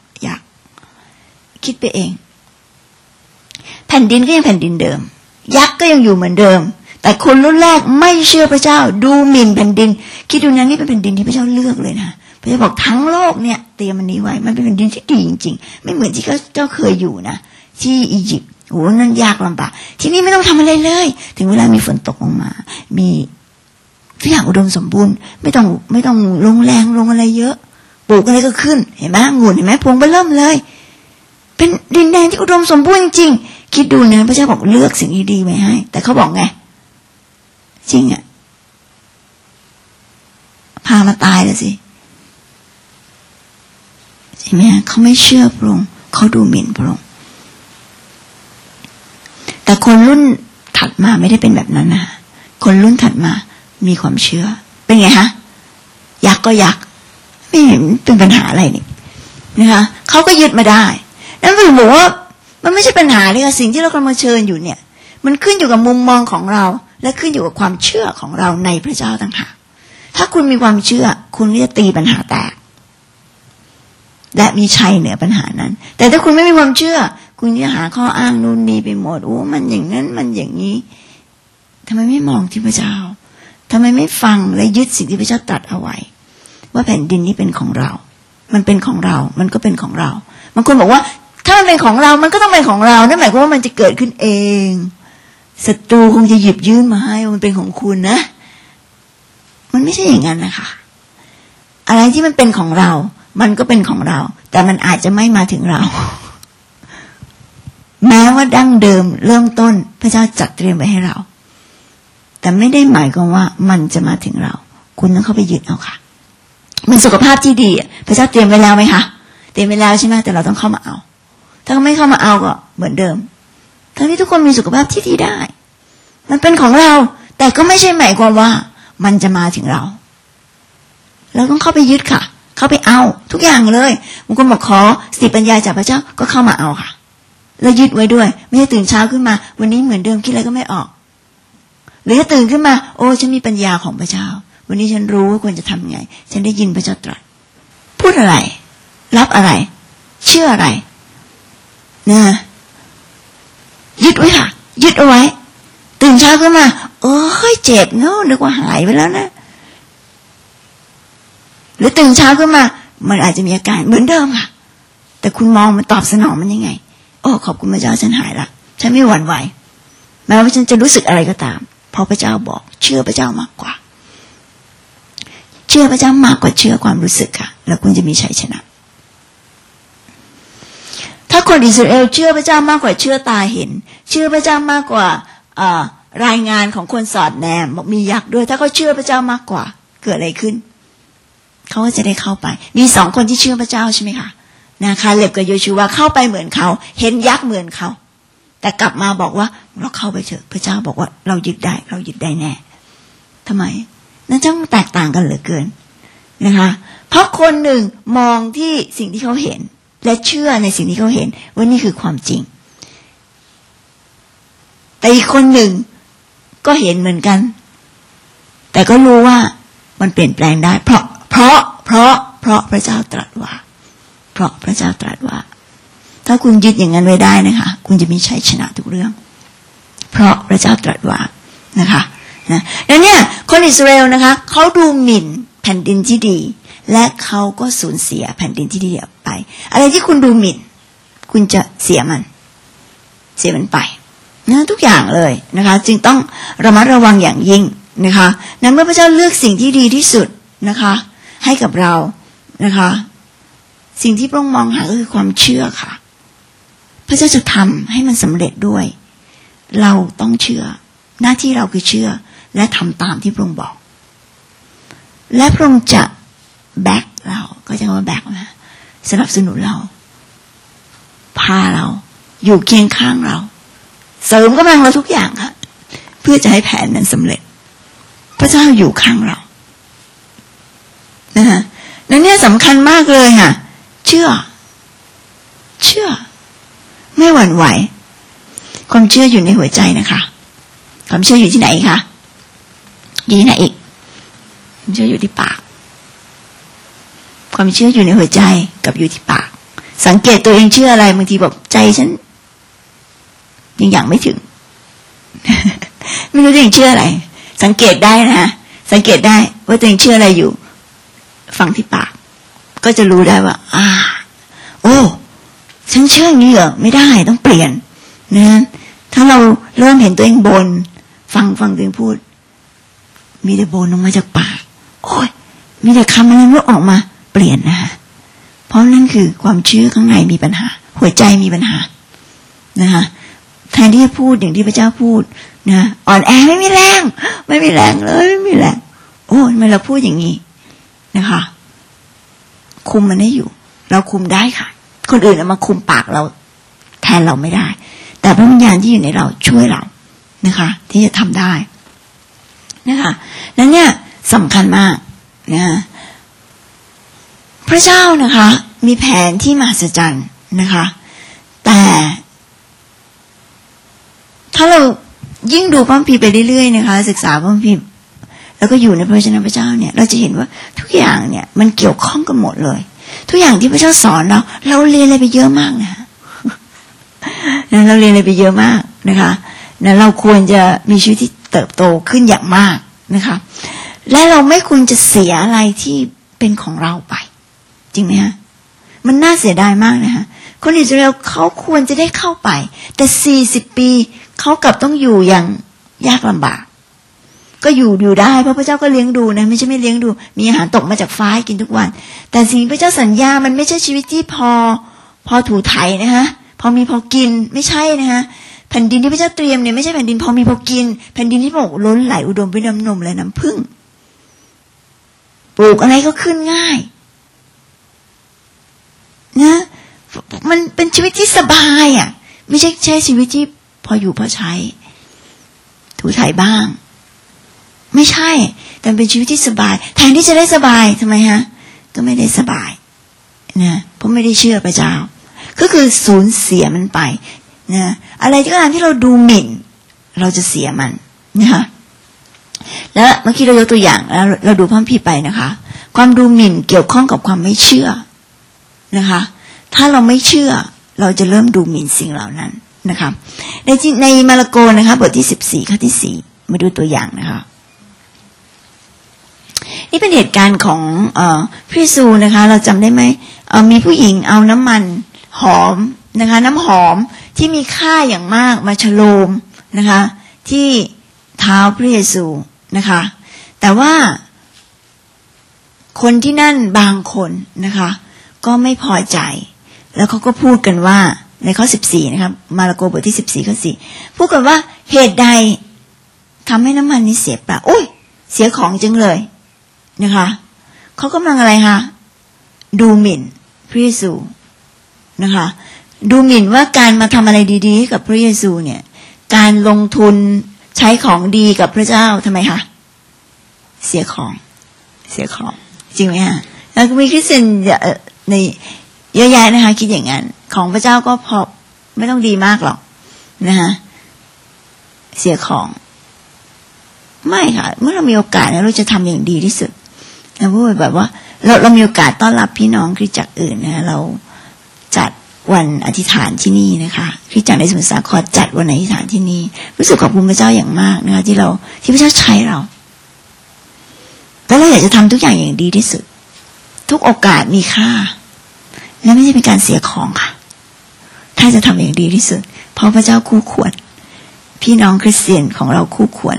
S1: คิดไปเองแผ่นดินก็ยังแผ่นดินเดิมยักษ์ก็ยังอยู่เหมือนเดิมแต่คนรุ่นแรกไม่เชื่อพระเจ้าดูหมิ่นแผ่นดินคิดดูนะนี่เป็นแผ่นดินที่พระเจ้าเลือกเลยนะพระเจ้าบอกทั้งโลกเนี่ยเตรียมมันนี้ไว้มันเป็นแผ่นดินที่ดีจริงๆไม่เหมือนที่เจ้าเคยอยู่นะที่อียิปต์โหนั่นยากลำบากที่นี่ไม่ต้องทำอะไรเลยถึงเวลามีฝนตกลงมามีทุกอย่างอุดมสมบูรณ์ไม่ต้องลงแรงลงอะไรเยอะปลูกอะไรก็ขึ้นเห็นไหมองุ่นเห็นไหมพวงเบ้อเริ่มเลยเป็นดินแดนที่อุดมสมบูรณ์จริงคิดดูนะพระเจ้าบอกเลือกสิ่งดีๆไว้ให้แต่เขาบอกไงจริงพามาตายแล้วสิใช่ไหมเขาไม่เชื่อพระองค์เขาดูหมิ่นพระองค์แต่คนรุ่นถัดมาไม่ได้เป็นแบบนั้นนะคนรุ่นถัดมามีความเชื่อเป็นไงฮะยักษ์ก็ยักษ์ไม่เห็นเป็นปัญหาอะไรนี่นะคะเขาก็ยึดมาได้นั่นคือบอกว่ามันไม่ใช่ปัญหาเลยค่ะสิ่งที่เรากำลังเชิญอยู่เนี่ยมันขึ้นอยู่กับมุมมองของเราและขึ้นอยู่กับความเชื่อของเราในพระเจ้าต่างหากถ้าคุณมีความเชื่อคุณก็จะตีปัญหาแตกและมีชัยเหนือปัญหานั้นแต่ถ้าคุณไม่มีความเชื่อคุณจะหาข้ออ้างนู่นนี่ไปหมดโอ้มันอย่างนั้นมันอย่างนี้ทำไมไม่มองที่พระเจ้าทำไมไม่ฟังและยึดสิ่งที่พระเจ้าตรัสเอาไว้ว่าแผ่นดินนี้เป็นของเรามันเป็นของเรามันก็เป็นของเราบางคนบอกว่าถ้ามันเป็นของเรามันก็ต้องเป็นของเรานั่นหมายความว่ามันจะเกิดขึ้นเองศัตรูคงจะหยิบยื่นมาให้มันเป็นของคุณนะมันไม่ใช่อย่างนั้นนะคะอะไรที่มันเป็นของเรามันก็เป็นของเราแต่มันอาจจะไม่มาถึงเราแม้ว่าดั้งเดิมเริ่มต้นพระเจ้าจัดเตรียมไว้ให้เราแต่ไม่ได้หมายความว่ามันจะมาถึงเราคุณต้องเข้าไปยึดเอาค่ะมันสุขภาพที่ดีพระเจ้าเตรียมไว้แล้วไหมคะเตรียมไว้แล้วใช่ไหมแต่เราต้องเข้ามาเอาถ้าไม่เข้ามาเอาก็เหมือนเดิมทั้งที่ทุกคนมีสุขภาพที่ดีได้มันเป็นของเราแต่ก็ไม่ใช่หมายความว่ามันจะมาถึงเราเราต้องเข้าไปยึดค่ะเข้าไปเอาทุกอย่างเลยบางคนบอกขอสติปัญญาจากพระเจ้าก็เข้ามาเอาค่ะแล้วยึดไว้ด้วยไม่ใช่ตื่นเช้าขึ้นมาวันนี้เหมือนเดิมคิดอะไรก็ไม่ออกหรือถ้าตื่นขึ้นมาโอ้ฉันมีปัญญาของพระเจ้าวันนี้ฉันรู้ว่าควรจะทำไงฉันได้ยินพระเจ้าตรัสพูดอะไรรับอะไรเชื่ออะไรนะยึดไว้ค่ะยึดเอาไว้ตื่นเช้าขึ้นมาโอ้ยเจ็บเนาะนึกว่าหายไปแล้วนะหรือตื่นเช้าขึ้นมามันอาจจะมีอาการเหมือนเดิมค่ะแต่คุณมองมันตอบสนองมันยังไงโอ้ขอบคุณพระเจ้าฉันหายละฉันไม่หวั่นไหวแม้ว่าฉันจะรู้สึกอะไรก็ตามเพราะพระเจ้าบอกเชื่อพระเจ้ามากกว่าเชื่อพระเจ้ามากกว่าเชื่อความรู้สึกค่ะแล้วคุณจะมีชัยชนะถ้าคนอิสราเอลเชื่อพระเจ้ามากกว่าเชื่อตาเห็นเชื่อพระเจ้ามากกว่ารายงานของคนสอดแนมบอกมียักษ์ด้วยถ้าเขาเชื่อพระเจ้ามากกว่าเกิดอะไรขึ้นเขาก็จะได้เข้าไปมี2คนที่เชื่อพระเจ้าใช่ไหมคะนาคาเลบกับโยชูวาเข้าไปเหมือนเขาเห็นยักษ์เหมือนเขาแต่กลับมาบอกว่าเราเข้าไปเถอะพระเจ้าบอกว่าเรายึดได้แน่ทำไมนั่นต้องแตกต่างกันเหลือเกินนะคะเพราะคนหนึ่งมองที่สิ่งที่เขาเห็นและเชื่อในสิ่งที่เขาเห็นว่านี่คือความจริงแต่อีกคนหนึ่งก็เห็นเหมือนกันแต่ก็รู้ว่ามันเปลี่ยนแปลงได้เพราะพระเจ้าตรัสว่าเพราะพระเจ้าตรัสว่าถ้าคุณยึดอย่างนั้นไว้ได้นะคะคุณจะมีชัยชนะทุกเรื่องเพราะพระเจ้าตรัสว่านะคะนะแล้วเนี่ยคนอิสราเอลนะคะเขาดูหมิ่นแผ่นดินที่ดีและเขาก็สูญเสียแผ่นดินที่ดีไปอะไรที่คุณดูหมิ่นคุณจะเสียมันไปนะทุกอย่างเลยนะคะจึงต้องระมัดระวังอย่างยิ่งนะคะนั้นเมื่อพระเจ้าเลือกสิ่งที่ดีที่สุดนะคะให้กับเรานะคะสิ่งที่พระองค์มองหาก็คือความเชื่อค่ะพระเจ้าจะทำให้มันสำเร็จด้วยเราต้องเชื่อหน้าที่เราคือเชื่อและทำตามที่พระองค์บอกและพระองค์จะแบ็คเราก็จะว่าแบ็คนะสนับสนุนเราพาเราอยู่เคียงข้างเราเสริมกำลังเราทุกอย่างค่ะเพื่อจะให้แผนนั้นสำเร็จพระเจ้าอยู่ข้างเรานะฮะนั่นเนี่ยสำคัญมากเลยค่ะเชื่อไม่หวั่นไหวความเชื่ออยู่ในหัวใจนะคะความเชื่ออยู่ที่ไหนคะอยู่ที่ไหนอีกความเชื่ออยู่ที่ปากความเชื่ออยู่ในหัวใจกับอยู่ที่ปากสังเกตตัวเองเชื่ออะไรบางทีบอกใจฉันยังไม่ถึง ไม่รู้ตัวเองเชื่ออะไรสังเกตได้นะสังเกตได้ว่าตัวเองเชื่ออะไรอยู่ฟังที่ปากก็จะรู้ได้ว่าโอ้ฉันเชื่ออย่างนี้เหรอไม่ได้ต้องเปลี่ยนนะถ้าเราเริ่มเห็นตัวเองบ่นฟังตัวเองพูดมีแต่บ่นออกมาจากปากโอ้ยมีแต่คำอะไรไม่ออกมาเปลี่ยนนะเพราะนั่นคือความเชื่อข้างในมีปัญหาหัวใจมีปัญหานะคะแทนที่จะพูดอย่างที่พระเจ้าพูดนะอ่อนแอไม่มีแรงเลยไม่มีแรงโอ้ทำไมเราพูดอย่างนี้นะคะคุมมันได้อยู่เราคุมได้ค่ะคนอื่นเอามาคุมปากเราแทนเราไม่ได้แต่พระวิญญาณที่อยู่ในเราช่วยเรานะคะที่จะทำได้นะคะนั้นเนี่ยสำคัญมากนะพระเจ้านะคะมีแผนที่มหัศจรรย์นะคะแต่ถ้าเรายิ่งดูพระคัมภีร์ไปเรื่อยๆนะคะศึกษาพระคัมภีร์แล้วก็อยู่ในพระวจนะพระเจ้าเนี่ยเราจะเห็นว่าทุกอย่างเนี่ยมันเกี่ยวข้องกันหมดเลยทุกอย่างที่พระเจ้าสอนเราเรียนอะไรไปเยอะมากนะเราเรียนอะไรไปเยอะมากนะคะเราควรจะมีชีวิตที่เติบโตขึ้นอย่างมากนะคะและเราไม่ควรจะเสียอะไรที่เป็นของเราไปจริงไหมฮะมันน่าเสียดายมากนะคะคนอิสราเอลเขาควรจะได้เข้าไปแต่40 ปีเขากลับต้องอยู่อย่างยากลำบากก็อยู่ได้เพราะพระเจ้าก็เลี้ยงดูนะไม่ใช่ไม่เลี้ยงดูมีอาหารตกมาจากฟ้าให้กินทุกวันแต่สิ่งที่พระเจ้าสัญญามันไม่ใช่ชีวิตที่พอถูไถนะคะพอมีพอกินไม่ใช่นะคะแผ่นดินที่พระเจ้าเตรียมเนี่ยไม่ใช่แผ่นดินพอมีพอกินแผ่นดินที่บอกล้นไหลอุดมไปด้วยน้ำนมและน้ำผึ้งปลูกอะไรก็ขึ้นง่ายนะมันเป็นชีวิตที่สบายอ่ะไม่ใช่ชีวิตที่พออยู่พอใช้ถูไถบ้างไม่ใช่แต่เป็นชีวิตที่สบายแทนที่จะได้สบายทำไมฮะก็ไม่ได้สบายนะเพราะไม่ได้เชื่อพระเจ้าก็คือสูญเสียมันไปนะอะไรก็ตามที่เราดูหมิ่นเราจะเสียมันนะคะแล้วเมื่อกี้เรายกตัวอย่างแล้วเราดูพระคัมภีร์ไปนะคะความดูหมิ่นเกี่ยวข้องกับความไม่เชื่อนะคะถ้าเราไม่เชื่อเราจะเริ่มดูหมิ่นสิ่งเหล่านั้นนะคะในมาระโกนะคะบทที่14ข้อที่4มาดูตัวอย่างนะคะนี่เป็นเหตุการณ์ของพระเยซูนะคะเราจำได้ไหมมีผู้หญิงเอาน้ำมันหอมนะคะน้ำหอมที่มีค่าอย่างมากมาฉโลมนะคะที่เท้าพระเยซูนะคะแต่ว่าคนที่นั่นบางคนนะคะก็ไม่พอใจแล้วเขาก็พูดกันว่าในข้อ14นะครับมาระโกบทที่14ข้อ4พูดกันว่าเหตุใดทำให้น้ำมันนี้เสียเปล่าโอ้ยเสียของจังเลยนะคะเขากำลังอะไรคะดูหมิ่นพระเยซูนะคะดูหมิ่นว่าการมาทำอะไรดีๆให้กับพระเยซูเนี่ยการลงทุนใช้ของดีกับพระเจ้าทำไมคะเสียของจริงไหมฮะแล้วมีคริสเตียนในเยอะแยะนะคะคิดอย่างนั้นของพระเจ้าก็พอไม่ต้องดีมากหรอกนะคะเสียของไม่ค่ะเมื่อเรามีโอกาสเราจะทำอย่างดีที่สุดเราพูดแบบว่าเรามีโอกาสต้อนรับพี่น้องคริสตจักรอื่นนะเราจัดวันอธิษฐานที่นี่นะคะคริสตจักรในสมุทรสาครจัดวันอธิษฐานที่นี่รู้สึกขอบคุณพระเจ้าอย่างมากนะคะที่พระเจ้าใช้เราแล้วเราอยากจะทำทุกอย่างอย่างดีที่สุดทุกโอกาสมีค่าและไม่ใช่เป็นการเสียของค่ะถ้าจะทำอย่างดีที่สุดเพราะพระเจ้าคู่ควรพี่น้องคริสเตียนของเราคู่ควร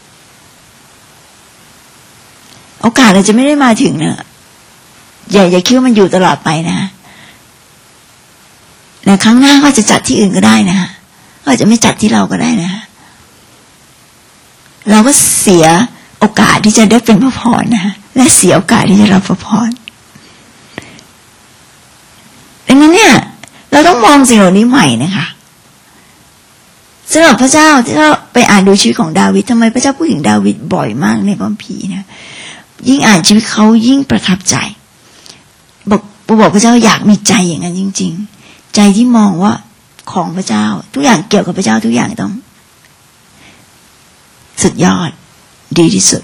S1: โอกาสเราจะไม่ได้มาถึงนะอย่าคิดว่ามันอยู่ตลอดไปนะในครั้งหน้าก็จะจัดที่อื่นก็ได้นะก็จะไม่จัดที่เราก็ได้นะเราก็เสียโอกาสที่จะได้เป็นพระพรนะและเสียโอกาสที่จะรับพระพรดังนั้นเนี่ยเราต้องมองสิ่งเหล่านี้ใหม่นะคะสำหรับพระเจ้าที่เราไปอ่านดูชีวิตของดาวิดทำไมพระเจ้าพูดถึงดาวิดบ่อยมากในพระคัมภีร์นะยิ่งอ่านชีวิตเขายิ่งประทับใจบอกพระเจ้าอยากมีใจอย่างนั้นจริงๆใจที่มองว่าของพระเจ้าทุกอย่างเกี่ยวกับพระเจ้าทุกอย่างต้องสุดยอดดีที่สุด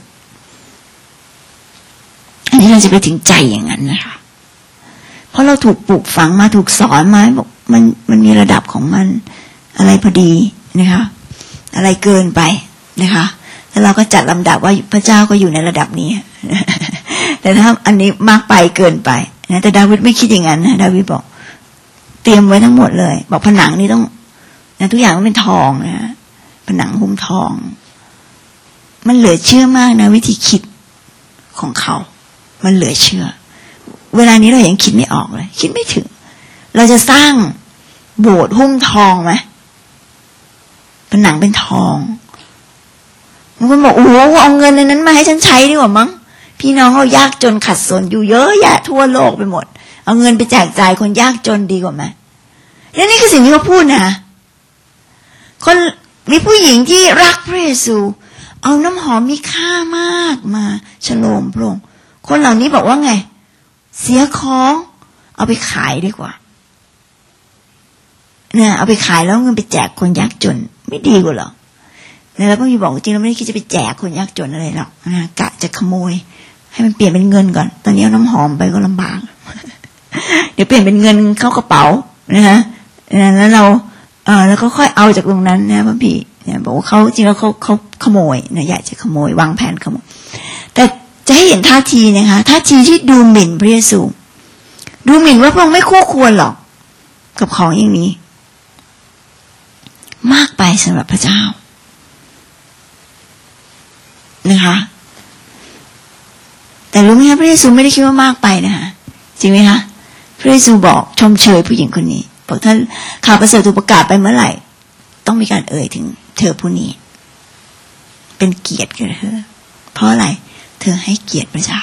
S1: อันนี้เราจะไปถึงใจอย่างนั้นนะคะเพราะเราถูกปลูกฝังมาถูกสอนมาบอกมันมีระดับของมันอะไรพอดีนะคะอะไรเกินไปนะคะแล้วเราก็จัดลำดับว่าพระเจ้าก็อยู่ในระดับนี้แต่ถ้าอันนี้มากไปเกินไปนะแต่ดาวิดไม่คิดอย่างนั้นนะดาวิดบอกเตรียมไว้ทั้งหมดเลยบอกผนังนี้ต้องนะทุกอย่างต้องเป็นทองนะผนังหุ้มทองมันเหลือเชื่อมากนะวิธีคิดของเขามันเหลือเชื่อเวลานี้เรายังคิดไม่ออกเลยคิดไม่ถึงเราจะสร้างโบสถ์หุ้มทองไหมผนังเป็นทองบางคนบอกโอ้โหเอาเงินในนั้นมาให้ฉันใช้ดีกว่ามั้งพี่น้องเขายากจนขัดสนอยู่เยอะแยะทั่วโลกไปหมดเอาเงินไปแจกจ่ายคนยากจนดีกว่าไหมและนี่คือสิ่งที่เขาพูดนะคนมีผู้หญิงที่รักพระเยซูเอาน้ำหอมมีค่ามากมาฉโลมพระองค์คนเหล่านี้บอกว่าไงเสียของเอาไปขายดีกว่าเนี่ยเอาไปขายแล้วเงินไปแจกคนยากจนไม่ดีกว่าหรอแล้วพระพี่บอกจริงเราไม่ได้คิดจะไปแจกคนยากจนอะไรหรอกนะกะจะขโมยให้มันเปลี่ยนเป็นเงินก่อนตอนนี้เอาน้ำหอมไปก็ลำบากเดี๋ยวเปลี่ยนเป็นเงินเข้ากระเป๋านะแล้วเราแล้วก็ค่อยเอาจากตรงนั้นนะพระพี่เนี่ยบอกว่าเขาจริงแล้วเขาขโมยนะอยากจะขโมยวางแผนขโมยแต่จะให้เห็นท่าทีนะคะท่าทีที่ดูหมิ่นพระเยซูดูหมิ่นว่าพระองค์ไม่คู่ควรหรอกกับของอย่างนี้มากไปสำหรับพระเจ้านะคะแต่รู้ไหมคะพระเยซูไม่ได้คิดว่ามากไปนะคะจริงไหมคะพระเยซูบอกชมเชยผู้หญิงคนนี้บอกถ้าข่าวประเสริฐถูกประกาศไปเมื่อไหร่ต้องมีการเอ่ยถึงเธอผู้นี้เป็นเกียรติแก่เธอเพราะอะไรเธอให้เกียรติพระเจ้า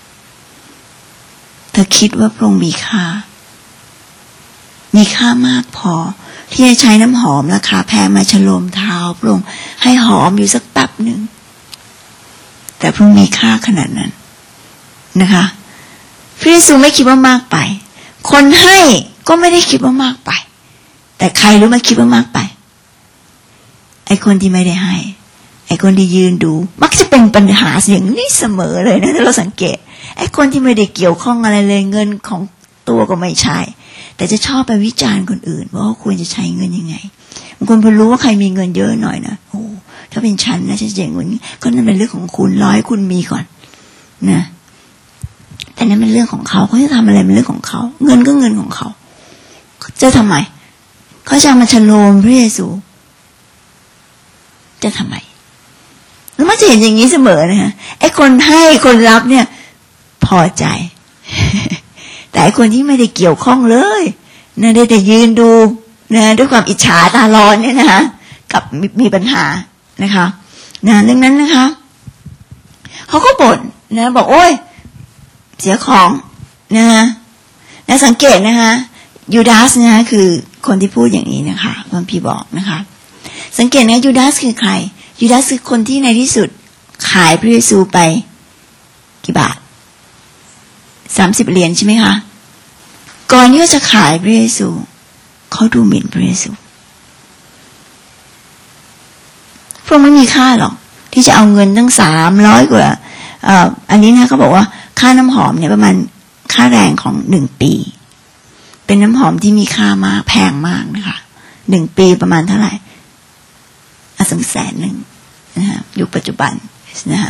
S1: เธอคิดว่าพระองค์มีค่ามากพอที่จะใช้น้ำหอมราคาแพงมาฉโลมเท้าพระองค์ให้หอมอยู่สักแป๊บหนึ่งแต่พระองค์มีค่าขนาดนั้นนะคะพระเยซูไม่คิดว่ามากไปคนให้ก็ไม่ได้คิดว่ามากไปแต่ใครรู้ไหมคิดว่ามากไปไอ้คนที่ไม่ได้ให้ไอ้คนที่ยืนดูมักจะเป็นปัญหาอย่างนี้เสมอเลยนะถ้าเราสังเกตไอ้คนที่ไม่ได้เกี่ยวข้องอะไรเลยเงินของตัวก็ไม่ใช่แต่จะชอบไปวิจารณ์คนอื่นว่าเขาควรจะใช้เงินยังไงบางคนพอรู้ว่าใครมีเงินเยอะหน่อยนะโอ้ถ้าเป็นฉันนะฉันจะอย่างนี้ก็นั่นเป็นเรื่องของคุณร้อยคุณมีก่อนนะแต่นั้นเป็นเรื่องของเขาเขาจะทำอะไรเป็นเรื่องของเขาเงินก็เงินของเขาจะทำไมเขาจะมาฉโลมพระเยซูจะทำไมแล้วมันจะเห็นอย่างนี้เสมอนะฮะไอ้คนให้คนรับเนี่ยพอใจแต่ไอ้คนที่ไม่ได้เกี่ยวข้องเลยนะได้แต่ยืนดูนะด้วยความอิจฉาตาร้อนเนี่ยนะคะกับมีปัญหานะคะนะเรื่องนั้นนะคะเขาก็บ่นนะบอกโอ้ยเสียของนะสังเกตนะคะยูดาสนะคะคือคนที่พูดอย่างนี้นะคะพระพี่บอกนะคะสังเกตนะยูดาสคือใครยูดาสคือคนที่ในที่สุดขายพระเยซูไปกี่บาท30 เหรียญใช่ไหมคะก่อนที่เขาจะขายพระเยซูเขาดูหมิ่นพระเยซูพวกไม่มีค่าหรอกที่จะเอาเงินตั้ง300 กว่าอันนี้นะเขาบอกว่าค่าน้ำหอมเนี่ยประมาณค่าแรงของ1 ปีเป็นน้ำหอมที่มีค่ามากแพงมากนะคะ1 ปีประมาณเท่าไหร่200,000นะคะยุคปัจจุบันนะคะ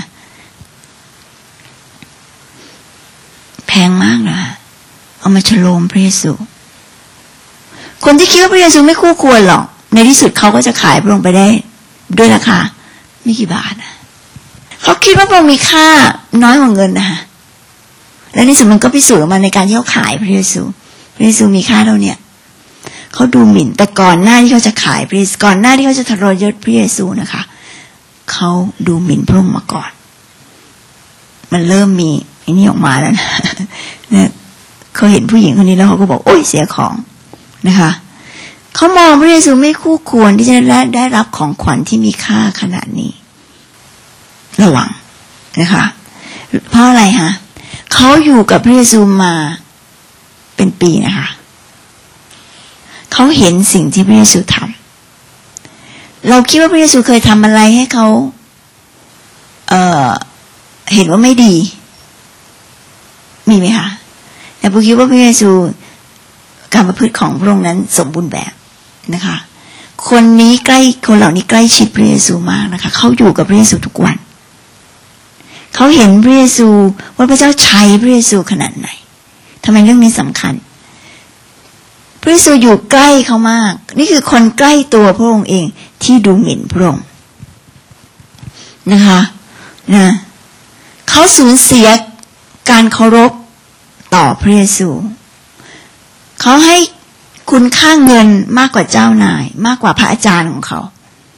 S1: แพงมากนะเอามาฉโลมพระเยซูคนที่คิดว่าพระเยซูไม่คู่ควรหรอกในที่สุดเขาก็จะขายพระองค์ไปได้ด้วยราคาไม่กี่บาทนะเขาคิดว่าพระองค์มีค่าน้อยกว่าเงินนะคะและในสุดมันก็พิสูจน์ออกมาในการที่เขาขายพระเยซูมีค่าเท่านี้เขาดูหมิ่นแต่ก่อนหน้าที่เขาจะขายพระเยซูก่อนหน้าที่เขาจะทรยศพระเยซูนะคะเขาดูหมิ่นพระองค์มาก่อนมันเริ่มมีไอ้นี่ออกมาแล้วนะเนี่ยเขาเห็นผู้หญิงคนนี้แล้วเขาก็บอกโอ้ยเสียของนะคะเขามองพระเยซูไม่คู่ควรที่จะได้รับของขวัญที่มีค่าขนาดนี้ระวังนะคะเพราะอะไรฮะเขาอยู่กับพระเยซูมาเป็นปีนะคะเขาเห็นสิ่งที่พระเยซูทำเราคิดว่าพระเยซูเคยทำอะไรให้เขาเห็นว่าไม่ดีมีไหมคะแต่ผมคิดว่าพระเยซูการประพฤติของพระองค์นั้นสมบูรณ์แบบนะคะคนเหล่านี้ใกล้ชิดพระเยซูมากนะคะเขาอยู่กับพระเยซูทุกวันเขาเห็นพระเยซูว่าพระเจ้าใช้พระเยซูขนาดไหนทำไมเรื่องนี้สำคัญพระเยซูอยู่ใกล้เขามากนี่คือคนใกล้ตัวพระองค์เองที่ดูหมิ่นพระองค์นะคะนะเขาสูญเสียการเคารพต่อพระเยซูเขาให้คุณค่าเงินมากกว่าเจ้านายมากกว่าพระอาจารย์ของเขา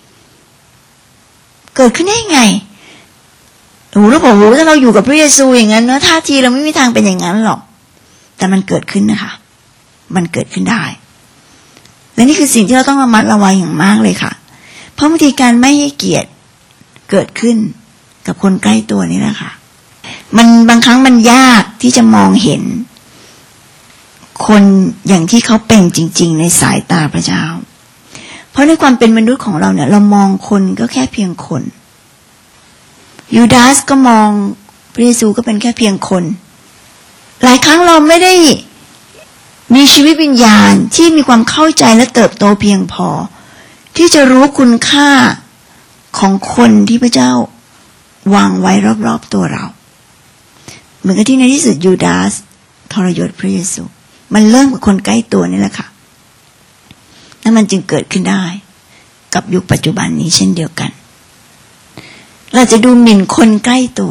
S1: เกิดขึ้นได้ไงแล้วบอกว่าถ้าเราอยู่กับพระเยซูอย่างนั้นนะท่าทีเราไม่มีทางเป็นอย่างนั้นหรอกแต่มันเกิดขึ้นนะคะมันเกิดขึ้นได้และนี่คือสิ่งที่เราต้องระมัดระวังอย่างมากเลยค่ะเพราะบางทีการไม่ให้เกียรติเกิดขึ้นกับคนใกล้ตัวนี่แหละค่ะมันบางครั้งมันยากที่จะมองเห็นคนอย่างที่เขาเป็นจริงๆในสายตาพระเจ้าเพราะในความเป็นมนุษย์ของเราเนี่ยเรามองคนก็แค่เพียงคนยูดาสก็มองพระเยซูก็เป็นแค่เพียงคนหลายครั้งเราไม่ได้มีชีวิตวิญญาณที่มีความเข้าใจและเติบโตเพียงพอที่จะรู้คุณค่าของคนที่พระเจ้าวางไว้รอบๆตัวเราเหมือนกับที่ในที่สุดยูดาสทรยศพระเยซูมันเริ่มกับคนใกล้ตัวนี่แหละค่ะแล้วมันจึงเกิดขึ้นได้กับยุคปัจจุบันนี้เช่นเดียวกันเราจะดูหมิ่นคนใกล้ตัว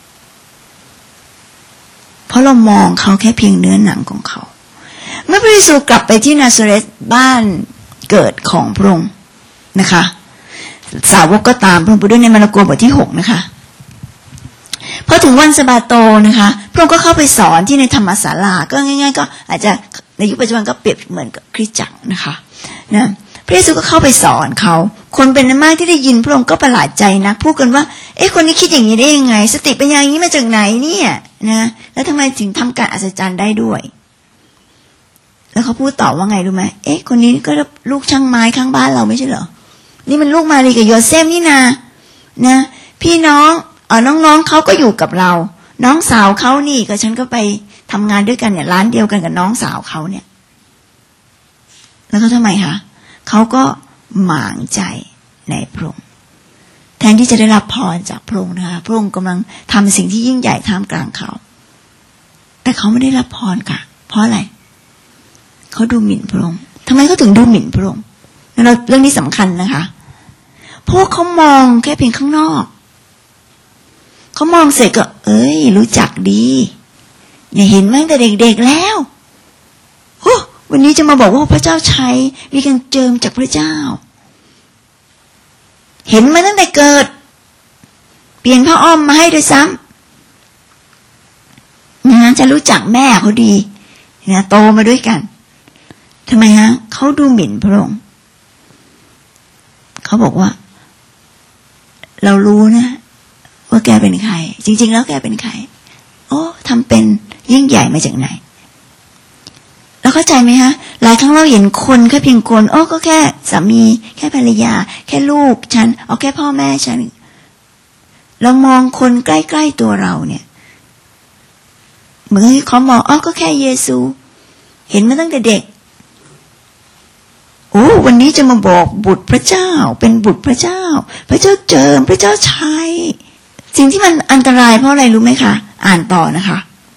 S1: เพราะเรามองเขาแค่เพียงเนื้อหนังของเขาเมื่อพระเยซูกลับไปที่นาซาเรตบ้านเกิดของพระองค์นะคะสาวกก็ตามพระองค์ไปด้วยในมาระโกบทที่6นะคะพอถึงวันสะบาโตนะคะพระองค์ก็เข้าไปสอนที่ในธรรมศาลาก็ง่ายๆก็อาจจะในยุคปัจจุบันก็เปรียบเหมือนกับคริสตจักรนะคะนะพระเยซูก็เข้าไปสอนเขาคนเป็นมากที่ได้ยินพระองค์ก็ประหลาดใจนะพูดกันว่าคนนี้คิดอย่างนี้ได้ยังไงสติปัญญาอย่างนี้มาจากไหนเนี่ยนะแล้วทำไมถึงทำการอัศจรรย์ได้ด้วยแล้วเขาพูดต่อว่าไงรู้ไหมคนนี้ก็ลูกช่างไม้ข้างบ้านเราไม่ใช่เหรอนี่มันลูกมารีกับโยเซฟนี่นะพี่น้องน้องๆเขาก็อยู่กับเราน้องสาวเขานี่ก็ฉันก็ไปทำงานด้วยกันเนี่ยร้านเดียวกันกับน้องสาวเขาเนี่ยแล้วก็ทำไมคะเขาก็หมางใจในพระองค์แทนที่จะได้รับพรจากพระองค์นะคะพระองค์กำลังทำสิ่งที่ยิ่งใหญ่ท่ามกลางเขาแต่เขาไม่ได้รับพรค่ะเพราะอะไรเขาดูหมิ่นพระองค์ทำไมเขาถึงดูหมิ่นพระองค์เรื่องนี้สำคัญนะคะเพราะเขามองแค่เพียงข้างนอกเขามองเสร็จก็รู้จักดีเนี่ยเห็นมาตั้งแต่เด็กๆแล้ววันนี้จะมาบอกว่าพระเจ้าใช้มีการเจิมจากพระเจ้าเห็นมาตั้งแต่เกิดเปลี่ยนผ้าอ้อมมาให้ด้วยซ้ำจะรู้จักแม่เขาดีนะโตมาด้วยกันทำไมฮะเขาดูหมิ่นพระองค์เขาบอกว่าเรารู้นะว่าแกเป็นใครจริงๆแล้วแกเป็นใครทำเป็นยิ่งใหญ่มาจากไหนแล้วเข้าใจไหมฮะหลายครั้งเราเห็นคนแค่เพียงคนก็แค่สามีแค่ภรรยาแค่ลูกฉันแค่พ่อแม่ฉันเรามองคนใกล้ๆตัวเราเนี่ยเหมือนเขามองก็แค่เยซูเห็นมาตั้งแต่เด็กวันนี้จะมาบอกบุตรพระเจ้าเป็นบุตรพระเจ้าพระเจ้าเจิมพระเจ้าใช้สิ่งที่มันอันตรายเพราะอะไรรู้ไหมคะอ่านต่อนะคะ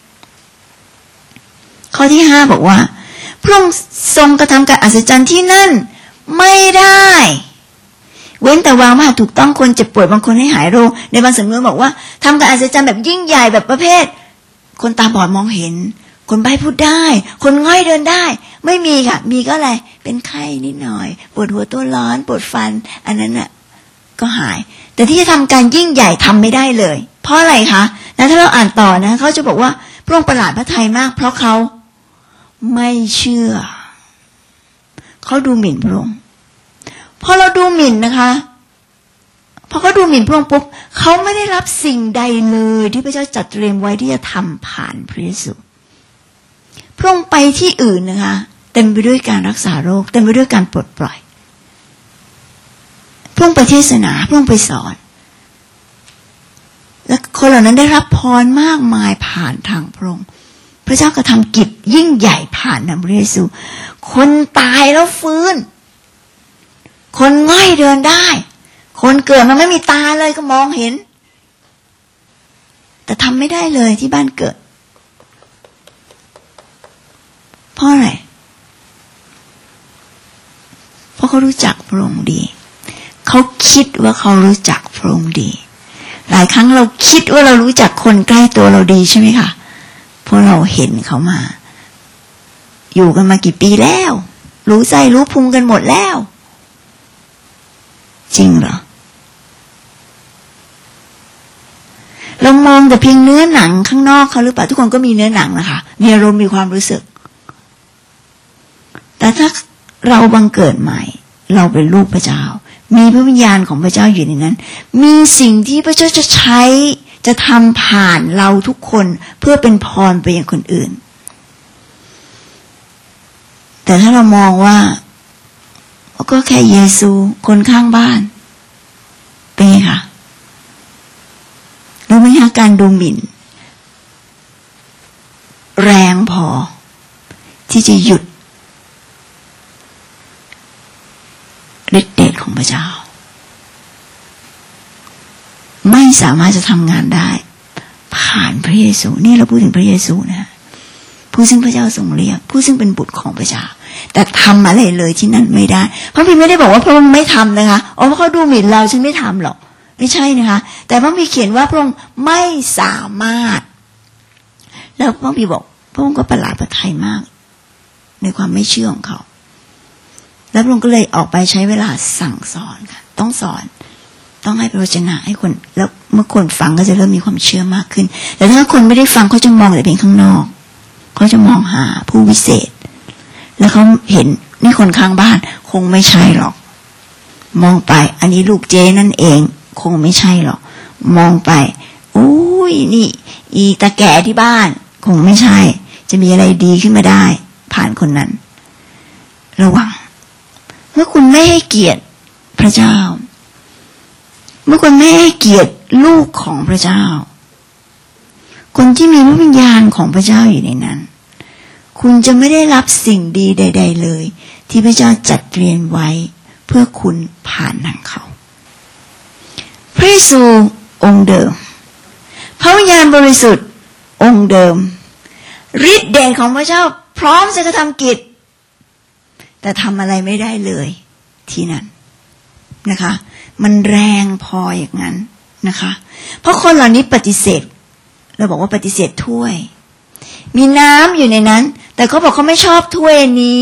S1: ข้อที่5บอกว่าพระองค์ทรงกระทำการอัศจรรย์ที่นั่นไม่ได้เว้นแต่วางมหาถูกต้องคนเจ็บป่วยบางคนให้หายโรคในบางสำนวนบอกว่าทำการอัศจรรย์แบบยิ่งใหญ่แบบประเภทคนตาบอดมองเห็นคนใบ้พูดได้คนง่อยเดินได้ไม่มีค่ะมีก็อะไรเป็นไข้นิดหน่อยปวดหัวตัวร้อนปวดฟันอันนั้นน่ะก็หายแต่ที่จะทำการยิ่งใหญ่ทำไม่ได้เลยเพราะอะไรคะถ้าเราอ่านต่อนะเขาจะบอกว่าพระองค์ประหลาดพระทัยมากเพราะเขาไม่เชื่อเขาดูหมิ่นพระองค์พอเราดูหมิ่นนะคะพอเขาดูหมิ่นพระองค์ปุ๊บเขาไม่ได้รับสิ่งใดเลยที่พระเจ้าจัดเตรียมไว้ที่จะทำผ่านพระเยซูพระองค์ไปที่อื่นนะคะเต็มไปด้วยการรักษาโรคเต็มไปด้วยการปลดปล่อยพระองค์ไปเทศนาพระองค์ไปสอนและคนเหล่านั้นได้รับพรมากมายผ่านทางพระองค์พระเจ้ากระทำกิจยิ่งใหญ่ผ่านทางพระเยซูคนตายแล้วฟื้นคนง่อยเดินได้คนเกิดมันไม่มีตาเลยก็มองเห็นแต่ทำไม่ได้เลยที่บ้านเกิดเพราะอะไรเพราะเขารู้จักพระองค์ดีเขาคิดว่าเขารู้จักพระองค์ดีหลายครั้งเราคิดว่าเรารู้จักคนใกล้ตัวเราดีใช่ไหมคะเพราะเราเห็นเขามาอยู่กันมากี่ปีแล้วรู้ใจรู้พุงกันหมดแล้วจริงเหรอเรามองแต่เพียงเนื้อหนังข้างนอกเขาหรือเปล่าทุกคนก็มีเนื้อหนังนะคะมีอารมณ์มีความรู้สึกแต่ถ้าเราบังเกิดใหม่เราเป็นลูกพระเจ้ามีพระวิญญาณของพระเจ้าอยู่ในนั้นมีสิ่งที่พระเจ้าจะใช้จะทำผ่านเราทุกคนเพื่อเป็นพรไปยังคนอื่นแต่ถ้าเรามองว่าก็แค่เยซูคนข้างบ้านเป็นไงคะรู้ไหมคะการดูหมิ่นแรงพอที่จะหยุดฤทธิ์เดชของพระเจ้าไม่สามารถจะทำงานได้ผ่านพระเยซูนี่เราพูดถึงพระเยซูนะผู้ซึ่งพระเจ้าทรงเรียกผู้ซึ่งเป็นบุตรของพระเจ้าแต่ทำอะไรเลยที่นั่นไม่ได้พระบิดาไม่ได้บอกว่าพระองค์ไม่ทำนะคะเพราะเขาดูหมิ่นเราฉันไม่ทำหรอกไม่ใช่นะคะแต่พระบิดาเขียนว่าพระองค์ไม่สามารถแล้วพระบิดาบอกพระองค์ก็ประหลาดประทัยมากในความไม่เชื่อของเขาแล้วพระองค์ก็เลยออกไปใช้เวลาสั่งสอนค่ะต้องสอนต้องให้พระวจนะให้คนแล้วเมื่อคนฟังก็จะเริ่มมีความเชื่อมากขึ้นแต่ถ้าคนไม่ได้ฟังเขาจะมองแต่เพียงข้างนอกเขาจะมองหาผู้วิเศษแล้วเขาเห็นนี่คนข้างบ้านคงไม่ใช่หรอกมองไปอันนี้ลูกเจนั่นเองคงไม่ใช่หรอกมองไปอุ้ยนี่อีตาแก่ที่บ้านคงไม่ใช่จะมีอะไรดีขึ้นมาได้ผ่านคนนั้นระวังเมื่อคุณไม่ให้เกียรติพระเจ้าเมื่อคุณไม่ให้เกียรติลูกของพระเจ้าคนที่มีพระวิญญาณของพระเจ้าอยู่ในนั้นคุณจะไม่ได้รับสิ่งดีใดๆเลยที่พระเจ้าจัดเตรียมไว้เพื่อคุณผ่านทางเขาพระเยซูองค์เดิมพระวิญญาณบริสุทธิ์องค์เดิมฤทธิ์เดชของพระเจ้าพร้อมจะกระทำกิจแต่ทำอะไรไม่ได้เลยที่นั่นนะคะมันแรงพออย่างนั้นนะคะเพราะคนเหล่านี้ปฏิเสธเราบอกว่าปฏิเสธถ้วยมีน้ำอยู่ในนั้นแต่เขาบอกเขาไม่ชอบถ้วยนี้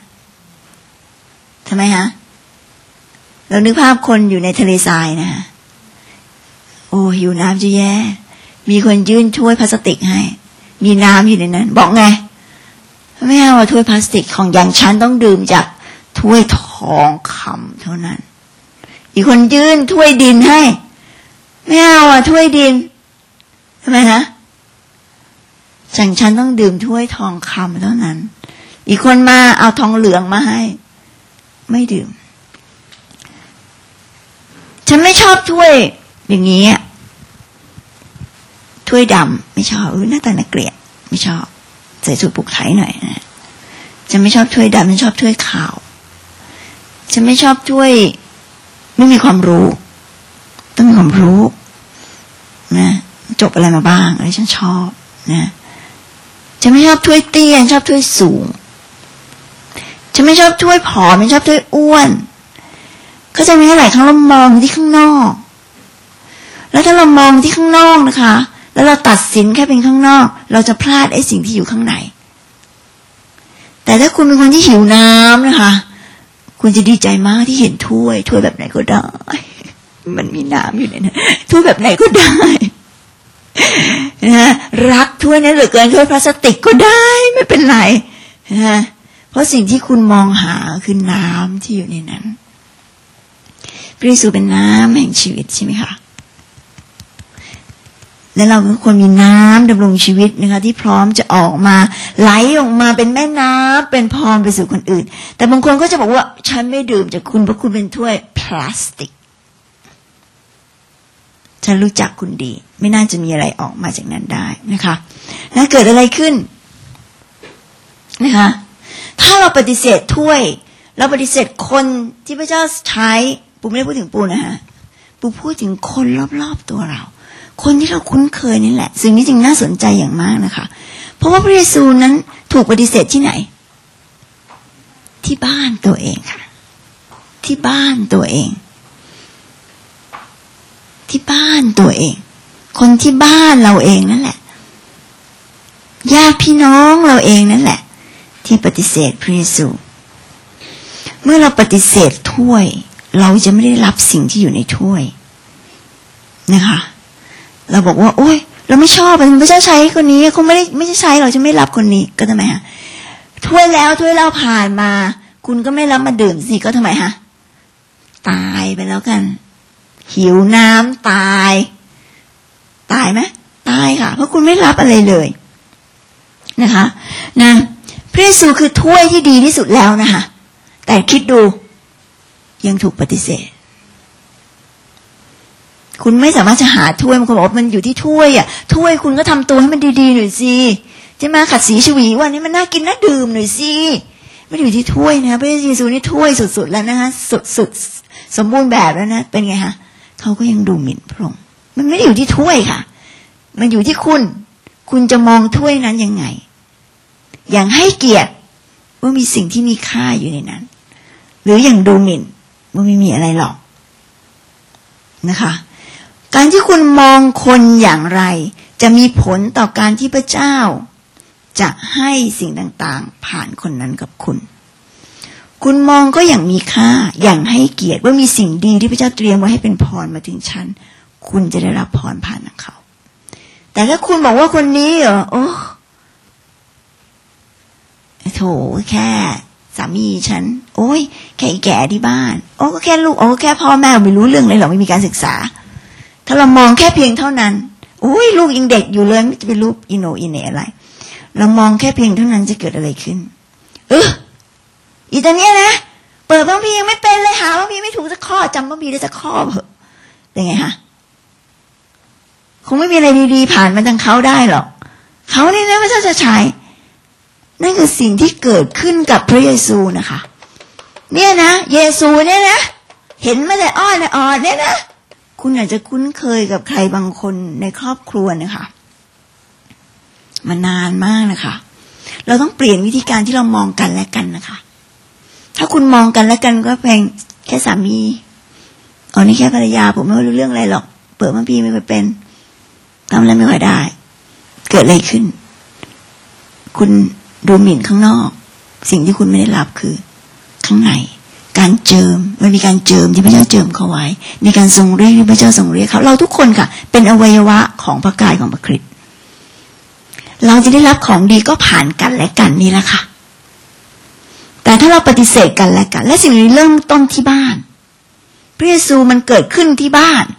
S1: ทำไมฮะเรานึกภาพคนอยู่ในทะเลทรายนะโอ้หิวน้ำจะแย่มีคนยื่นถ้วยพลาสติกให้มีน้ำอยู่ในนั้นบอกไงไม่เอาถ้วยพลาสติกของอย่างฉันต้องดื่มจากถ้วยทองคำเท่านั้นอีกคนยื่นถ้วยดินให้ไม่เอาถ้วยดินทำไมฮะอย่างฉันต้องดื่มถ้วยทองคำเท่านั้นอีกคนมาเอาทองเหลืองมาให้ไม่ดื่มฉันไม่ชอบถ้วยอย่างนี้ถ้วยดำไม่ชอบหน้าตาน่าเกลียดไม่ชอบใส่สูตรปลุกไทยหน่อยนะฉันไม่ชอบถ้วยดำฉันชอบถ้วยขาวฉันไม่ชอบถ้วยไม่มีความรู้ต้องมีความรู้นะจบอะไรมาบ้างอะไรฉันชอบนะฉันไม่ชอบถ้วยเตี้ยฉันชอบถ้วยสูงฉันไม่ชอบถ้วยผอมฉันชอบถ้วยอ้วนก็จะมีหลายครั้งเรามองที่ข้างนอกแล้วถ้าเรามองที่ข้างนอกนะคะแล้วเราตัดสินแค่เป็นข้างนอกเราจะพลาดไอ้สิ่งที่อยู่ข้างในแต่ถ้าคุณเป็นคนที่หิวน้ำนะคะคุณจะดีใจมากที่เห็นถ้วยแบบไหนก็ได้มันมีน้ำอยู่ในนั้นถ้วยแบบไหนก็ได้นะรักถ้วยนั้นเหลือเกินถ้วยพลาสติกก็ได้ไม่เป็นไรนะเพราะสิ่งที่คุณมองหาคือน้ำที่อยู่ในนั้นพระเยซูเป็นน้ำแห่งชีวิตใช่ไหมคะและเราก็ควรมีน้ำดำรงชีวิตนะคะที่พร้อมจะออกมาไหลออกมาเป็นแม่น้ำเป็นพรไปสู่คนอื่นแต่บางคนก็จะบอกว่าฉันไม่ดื่มจากคุณเพราะคุณเป็นถ้วยพลาสติกฉันรู้จักคุณดีไม่น่าจะมีอะไรออกมาจากนั้นได้นะคะแล้วเกิดอะไรขึ้นนะคะถ้าเราปฏิเสธถ้วยเราปฏิเสธคนที่พระเจ้าใช้ปูไม่ได้พูดถึงปูนะฮะปูพูดถึงคนรอบๆตัวเราคนที่เราคุ้นเคยนี่แหละสิ่งนี้จึงน่าสนใจอย่างมากนะคะเพราะว่าพระเยซูนั้นถูกปฏิเสธที่ไหนที่บ้านตัวเองค่ะที่บ้านตัวเองที่บ้านตัวเองคนที่บ้านเราเองนั่นแหละญาติพี่น้องเราเองนั่นแหละที่ปฏิเสธพระเยซูเมื่อเราปฏิเสธถ้วยเราจะไม่ได้รับสิ่งที่อยู่ในถ้วยนะคะเราบอกว่าโอ๊ยเราไม่ชอบพระเจ้าใช้คนนี้เขาไม่ใช่เราจะไม่รับคนนี้ก็ทำไมฮะถ้วยแล้วถ้วยเราผ่านมาคุณก็ไม่รับมาดื่มสิก็ทำไมฮะตายไปแล้วกันหิวน้ำตายไหมตายค่ะเพราะคุณไม่รับอะไรเลยนะคะนะพระเยซูคือถ้วยที่ดีที่สุดแล้วนะคะแต่คิดดูยังถูกปฏิเสธคุณไม่สามารถจะหาถ้วยบางคนบอกว่ามันอยู่ที่ถ้วยอ่ะถ้วยคุณก็ทำตัวให้มันดีๆหน่อยสิใช่ไหมขัดสีฉวีวันนี้มันน่ากินน่าดื่มหน่อยสิไม่ได้อยู่ที่ถ้วยนะพระเยซูนี่ถ้วยสุดๆแล้วนะคะสุดๆสมบูรณ์แบบแล้วนะเป็นไงฮะเขาก็ยังดูหมิ่นพระองค์มันไม่ได้อยู่ที่ถ้วยค่ะมันอยู่ที่คุณจะมองถ้วยนั้นยังไงอย่างให้เกียรติว่ามีสิ่งที่มีค่าอยู่ในนั้นหรืออย่างดูหมิ่นว่าไม่มีอะไรหรอกนะคะการที่คุณมองคนอย่างไรจะมีผลต่อการที่พระเจ้าจะให้สิ่งต่างๆผ่านคนนั้นกับคุณมองก็อย่างมีค่าอย่างให้เกียรติว่ามีสิ่งดีที่พระเจ้าเตรียมไว้ให้เป็นพรมาถึงฉันคุณจะได้รับพรผ่านทางเขาแต่ถ้าคุณบอกว่าคนนี้โอ้โถแค่สามีฉันโอ้ยแค่แก่ที่บ้านโอ้ก็แค่ลูกโอ้แค่พ่อแม่ไม่รู้เรื่องเลยหรอกไม่มีการศึกษาถ้าเรามองแค่เพียงเท่านั้นโอ้ยลูกยังเด็กอยู่เลยไม่จะไปรู้อิโนอิเนอะไรเรามองแค่เพียงเท่านั้นจะเกิดอะไรขึ้นอีตอนนี้นะเปิดพระคัมภีร์ยังไม่เป็นเลยหาพระคัมภีร์ไม่ถูกสักข้อจำพระคัมภีร์ได้สักข้อเหรอเป็นไงฮะคงไม่มีอะไรดีๆผ่านมาทางเขาได้หรอกเขานี่นะพระเจ้าจะใช้นั่นคือสิ่งที่เกิดขึ้นกับพระเยซูนะคะเนี่ยนะเยซูเนี่ยนะเห็นมาแต่อ้อนเนี่ยนะคุณอาจจะคุ้นเคยกับใครบางคนในครอบครัวนะคะมานานมากนะคะเราต้องเปลี่ยนวิธีการที่เรามองกันและกันนะคะถ้าคุณมองกันและกันก็เพียงแค่สามีนี่แค่ภรรยาผมไม่รู้เรื่องอะไรหรอกเปิดพระคัมภีร์ไม่ค่อยเป็นทำอะไรไม่ค่อยได้เกิดอะไรขึ้นคุณดูหมิ่นข้างนอกสิ่งที่คุณไม่ได้รับคือข้างในการเจิมมันมีการเจิมที่พระเจ้าเจิมเขาไว้มีการทรงเรียกที่พระเจ้าทรงเรียกเขาเราทุกคนค่ะเป็นอวัยวะของพระกายของพระคริสต์เราจะได้รับของดีก็ผ่านกันและกันนี่แหละค่ะแต่ถ้าเราปฏิเสธกันและกันและสิ่งนี้เริ่มต้นที่บ้านพระเยซูมันเกิดขึ้นที่บ้าน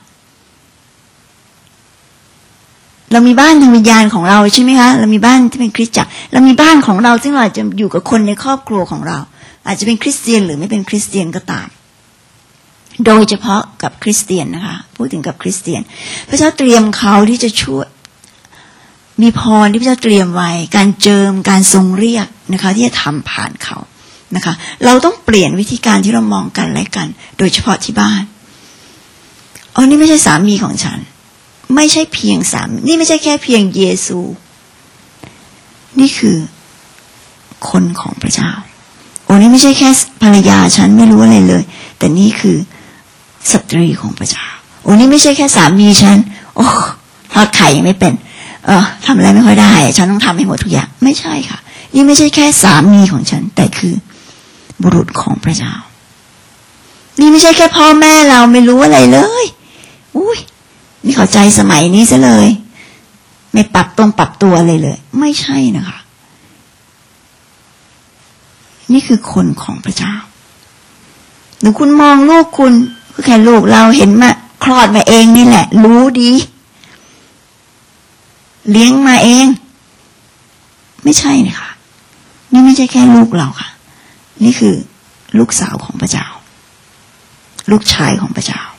S1: เรามีบ้านทางวิญญาณของเราใช่ไหมคะเรามีบ้านที่เป็นคริสตจักรเรามีบ้านของเราซึ่งเราจะอยู่กับคนในครอบครัวของเราอาจจะเป็นคริสเตียนหรือไม่เป็นคริสเตียนก็ตามโดยเฉพาะกับคริสเตียนนะคะพูดถึงกับคริสเตียนพระเจ้าเตรียมเขาที่จะช่วยมีพรที่พระเจ้าเตรียมไว้การเจิมการทรงเรียกนะคะที่จะทำผ่านเขานะคะเราต้องเปลี่ยนวิธีการที่เรามองกันและกันโดยเฉพาะที่บ้านนี่ไม่ใช่สามีของฉันไม่ใช่เพียงสามีนี่ไม่ใช่แค่เพียงเยซูนี่คือคนของพระเจ้านี่ไม่ใช่แค่ภรรยาฉันไม่รู้อะไรเลยแต่นี่คือสตรีของพระเจ้านี่ไม่ใช่แค่สามีฉันทอดไข่ยังไม่เป็นทำอะไรไม่ค่อยได้ฉันต้องทำให้หมดทุกอย่างไม่ใช่ค่ะนี่ไม่ใช่แค่สามีของฉันแต่คือบุรุษของพระเจ้านี่ไม่ใช่แค่พ่อแม่เราไม่รู้อะไรเลยนี่เข้าใจสมัยนี้ซะเลยไม่ปรับตัวอะไรเลยไม่ใช่นะคะนี่คือคนของพระเจ้าหรือคุณมองลูกคุณก็แค่ลูกเราเห็นมาคลอดมาเองนี่แหละรู้ดีเลี้ยงมาเองไม่ใช่นะคะนี่ไม่ใช่แค่ลูกเราค่ะนี่คือลูกสาวของพระเจ้าลูกชายของพระเจ้า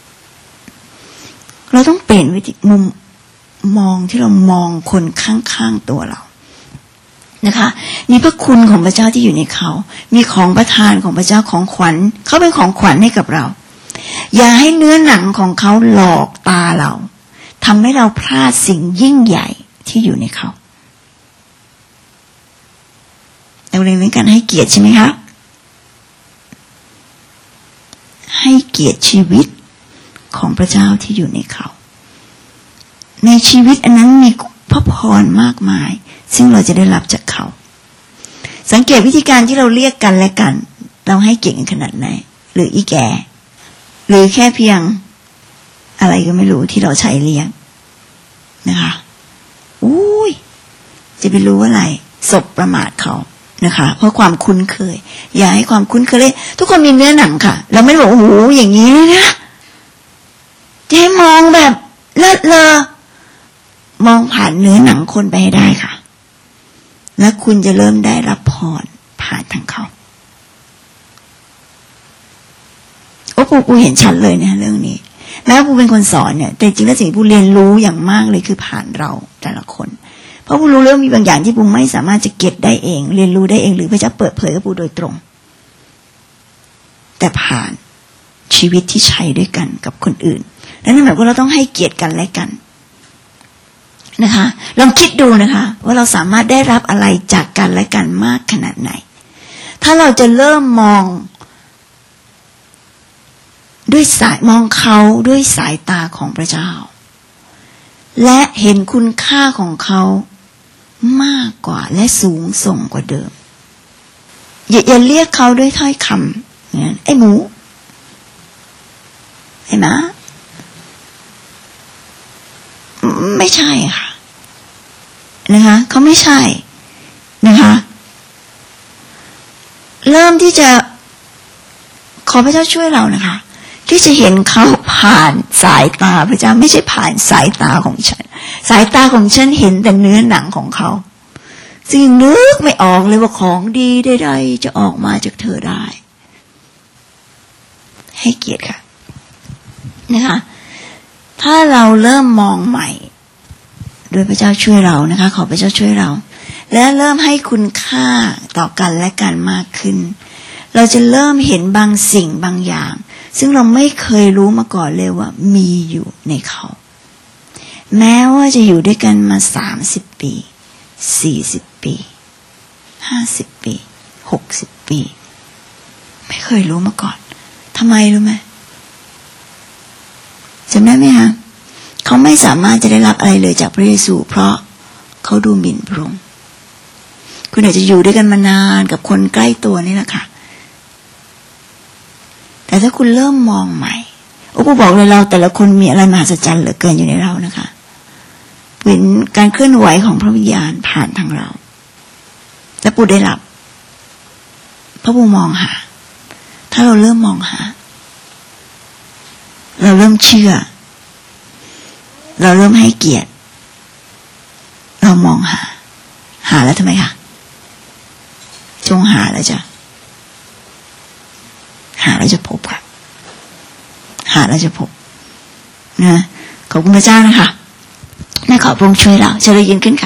S1: เราต้องเปลี่ยนวิธีมุมมองที่เรามองคนข้างๆตัวเรานะคะมีพระคุณของพระเจ้าที่อยู่ในเขามีของประทานของพระเจ้าของขวัญเขาเป็นของขวัญให้กับเราอย่าให้เนื้อหนังของเขาหลอกตาเราทำให้เราพลาดสิ่งยิ่งใหญ่ที่อยู่ในเขาเราเรียนกันให้เกียรติใช่ไหมคะให้เกียรติชีวิตของพระเจ้าที่อยู่ในเขาในชีวิตอันนั้นมีพระพรมากมายซึ่งเราจะได้รับจากเขาสังเกตวิธีการที่เราเรียกกันและกันเราให้เกียรติกันขนาดไหนหรืออีแกหรือแค่เพียงอะไรก็ไม่รู้ที่เราใช้เรียกนะคะอุ้ยจะไปรู้อะไรสบประมาทเขานะคะเพราะความคุ้นเคยอย่าให้ความคุ้นเคยเลยทุกคนมีเนื้อหนังค่ะเราไม่ได้บอกโอ้โหอย่างนี้นะจะให้มองแบบเลิศเลอมองผ่านเนื้อหนังคนไปให้ได้ค่ะและคุณจะเริ่มได้รับพรผ่านทางเขาโอ้ปูเห็นชัดเลยนะเรื่องนี้แม้ปูเป็นคนสอนเนี่ยแต่จริงแล้วสิ่งปูเรียนรู้อย่างมากเลยคือผ่านเราแต่ละคนเพราะปูรู้เรื่องมีบางอย่างที่ปูไม่สามารถจะเก็ตได้เองเรียนรู้ได้เองหรือพระเจ้าเปิดเผยกับปูโดยตรงแต่ผ่านชีวิตที่ใช้ด้วยกันกับคนอื่นนั่นหมายความว่าเราต้องให้เกียรติกันและกันนะคะลองคิดดูนะคะว่าเราสามารถได้รับอะไรจากกันและกันมากขนาดไหนถ้าเราจะเริ่มมองด้วยมองเขาด้วยสายตาของพระเจ้าและเห็นคุณค่าของเขามากกว่าและสูงส่งกว่าเดิมอย่าเรียกเขาด้วยถ้อยคำอย่างนั้นไอ้หมูไอ้หมาไม่ใช่ค่ะนะคะเขาไม่ใช่นะคะเริ่มที่จะขอพระเจ้าช่วยเรานะคะที่จะเห็นเขาผ่านสายตาพระเจ้าไม่ใช่ผ่านสายตาของฉันสายตาของฉันเห็นแต่เนื้อหนังของเขาซึ่งนึกไม่ออกเลยว่าของดีใดๆจะออกมาจากเธอได้ให้เกียรติค่ะนะคะถ้าเราเริ่มมองใหม่โดยพระเจ้าช่วยเรานะคะขอพระเจ้าช่วยเราและเริ่มให้คุณค่าต่อกันและกันมากขึ้นเราจะเริ่มเห็นบางสิ่งบางอย่างซึ่งเราไม่เคยรู้มาก่อนเลยว่ามีอยู่ในเขาแม้ว่าจะอยู่ด้วยกันมา30 ปี40 ปี50 ปี60 ปีไม่เคยรู้มาก่อนทำไมรู้ไหมจำได้ไหมคะเขาไม่สามารถจะได้รับอะไรเลยจากพระเยซูเพราะเขาดูหมิ่นพระองค์คุณอาจจะอยู่ด้วยกันมานานกับคนใกล้ตัวนี่แหละค่ะแต่ถ้าคุณเริ่มมองใหม่โอ้ปู่บอกเลยเราแต่ละคนมีอะไรมหัศจรรย์เหลือเกินอยู่ในเรานะคะเป็นการเคลื่อนไหวของพระวิญญาณผ่านทางเราและปู่ได้รับพระปู่มองหาถ้าเราเริ่มมองหาเราเริ่มเชื่อเราเริ่มให้เกียรติเรามองหาแล้วทำไมคะจงหาแล้วจะหาแล้วจะพบค่ะหาแล้วจะพบนะขอบคุณพระเจ้านะคะแม่ขอพระองค์ช่วยเราเชิญเรายืนขึ้นค่ะ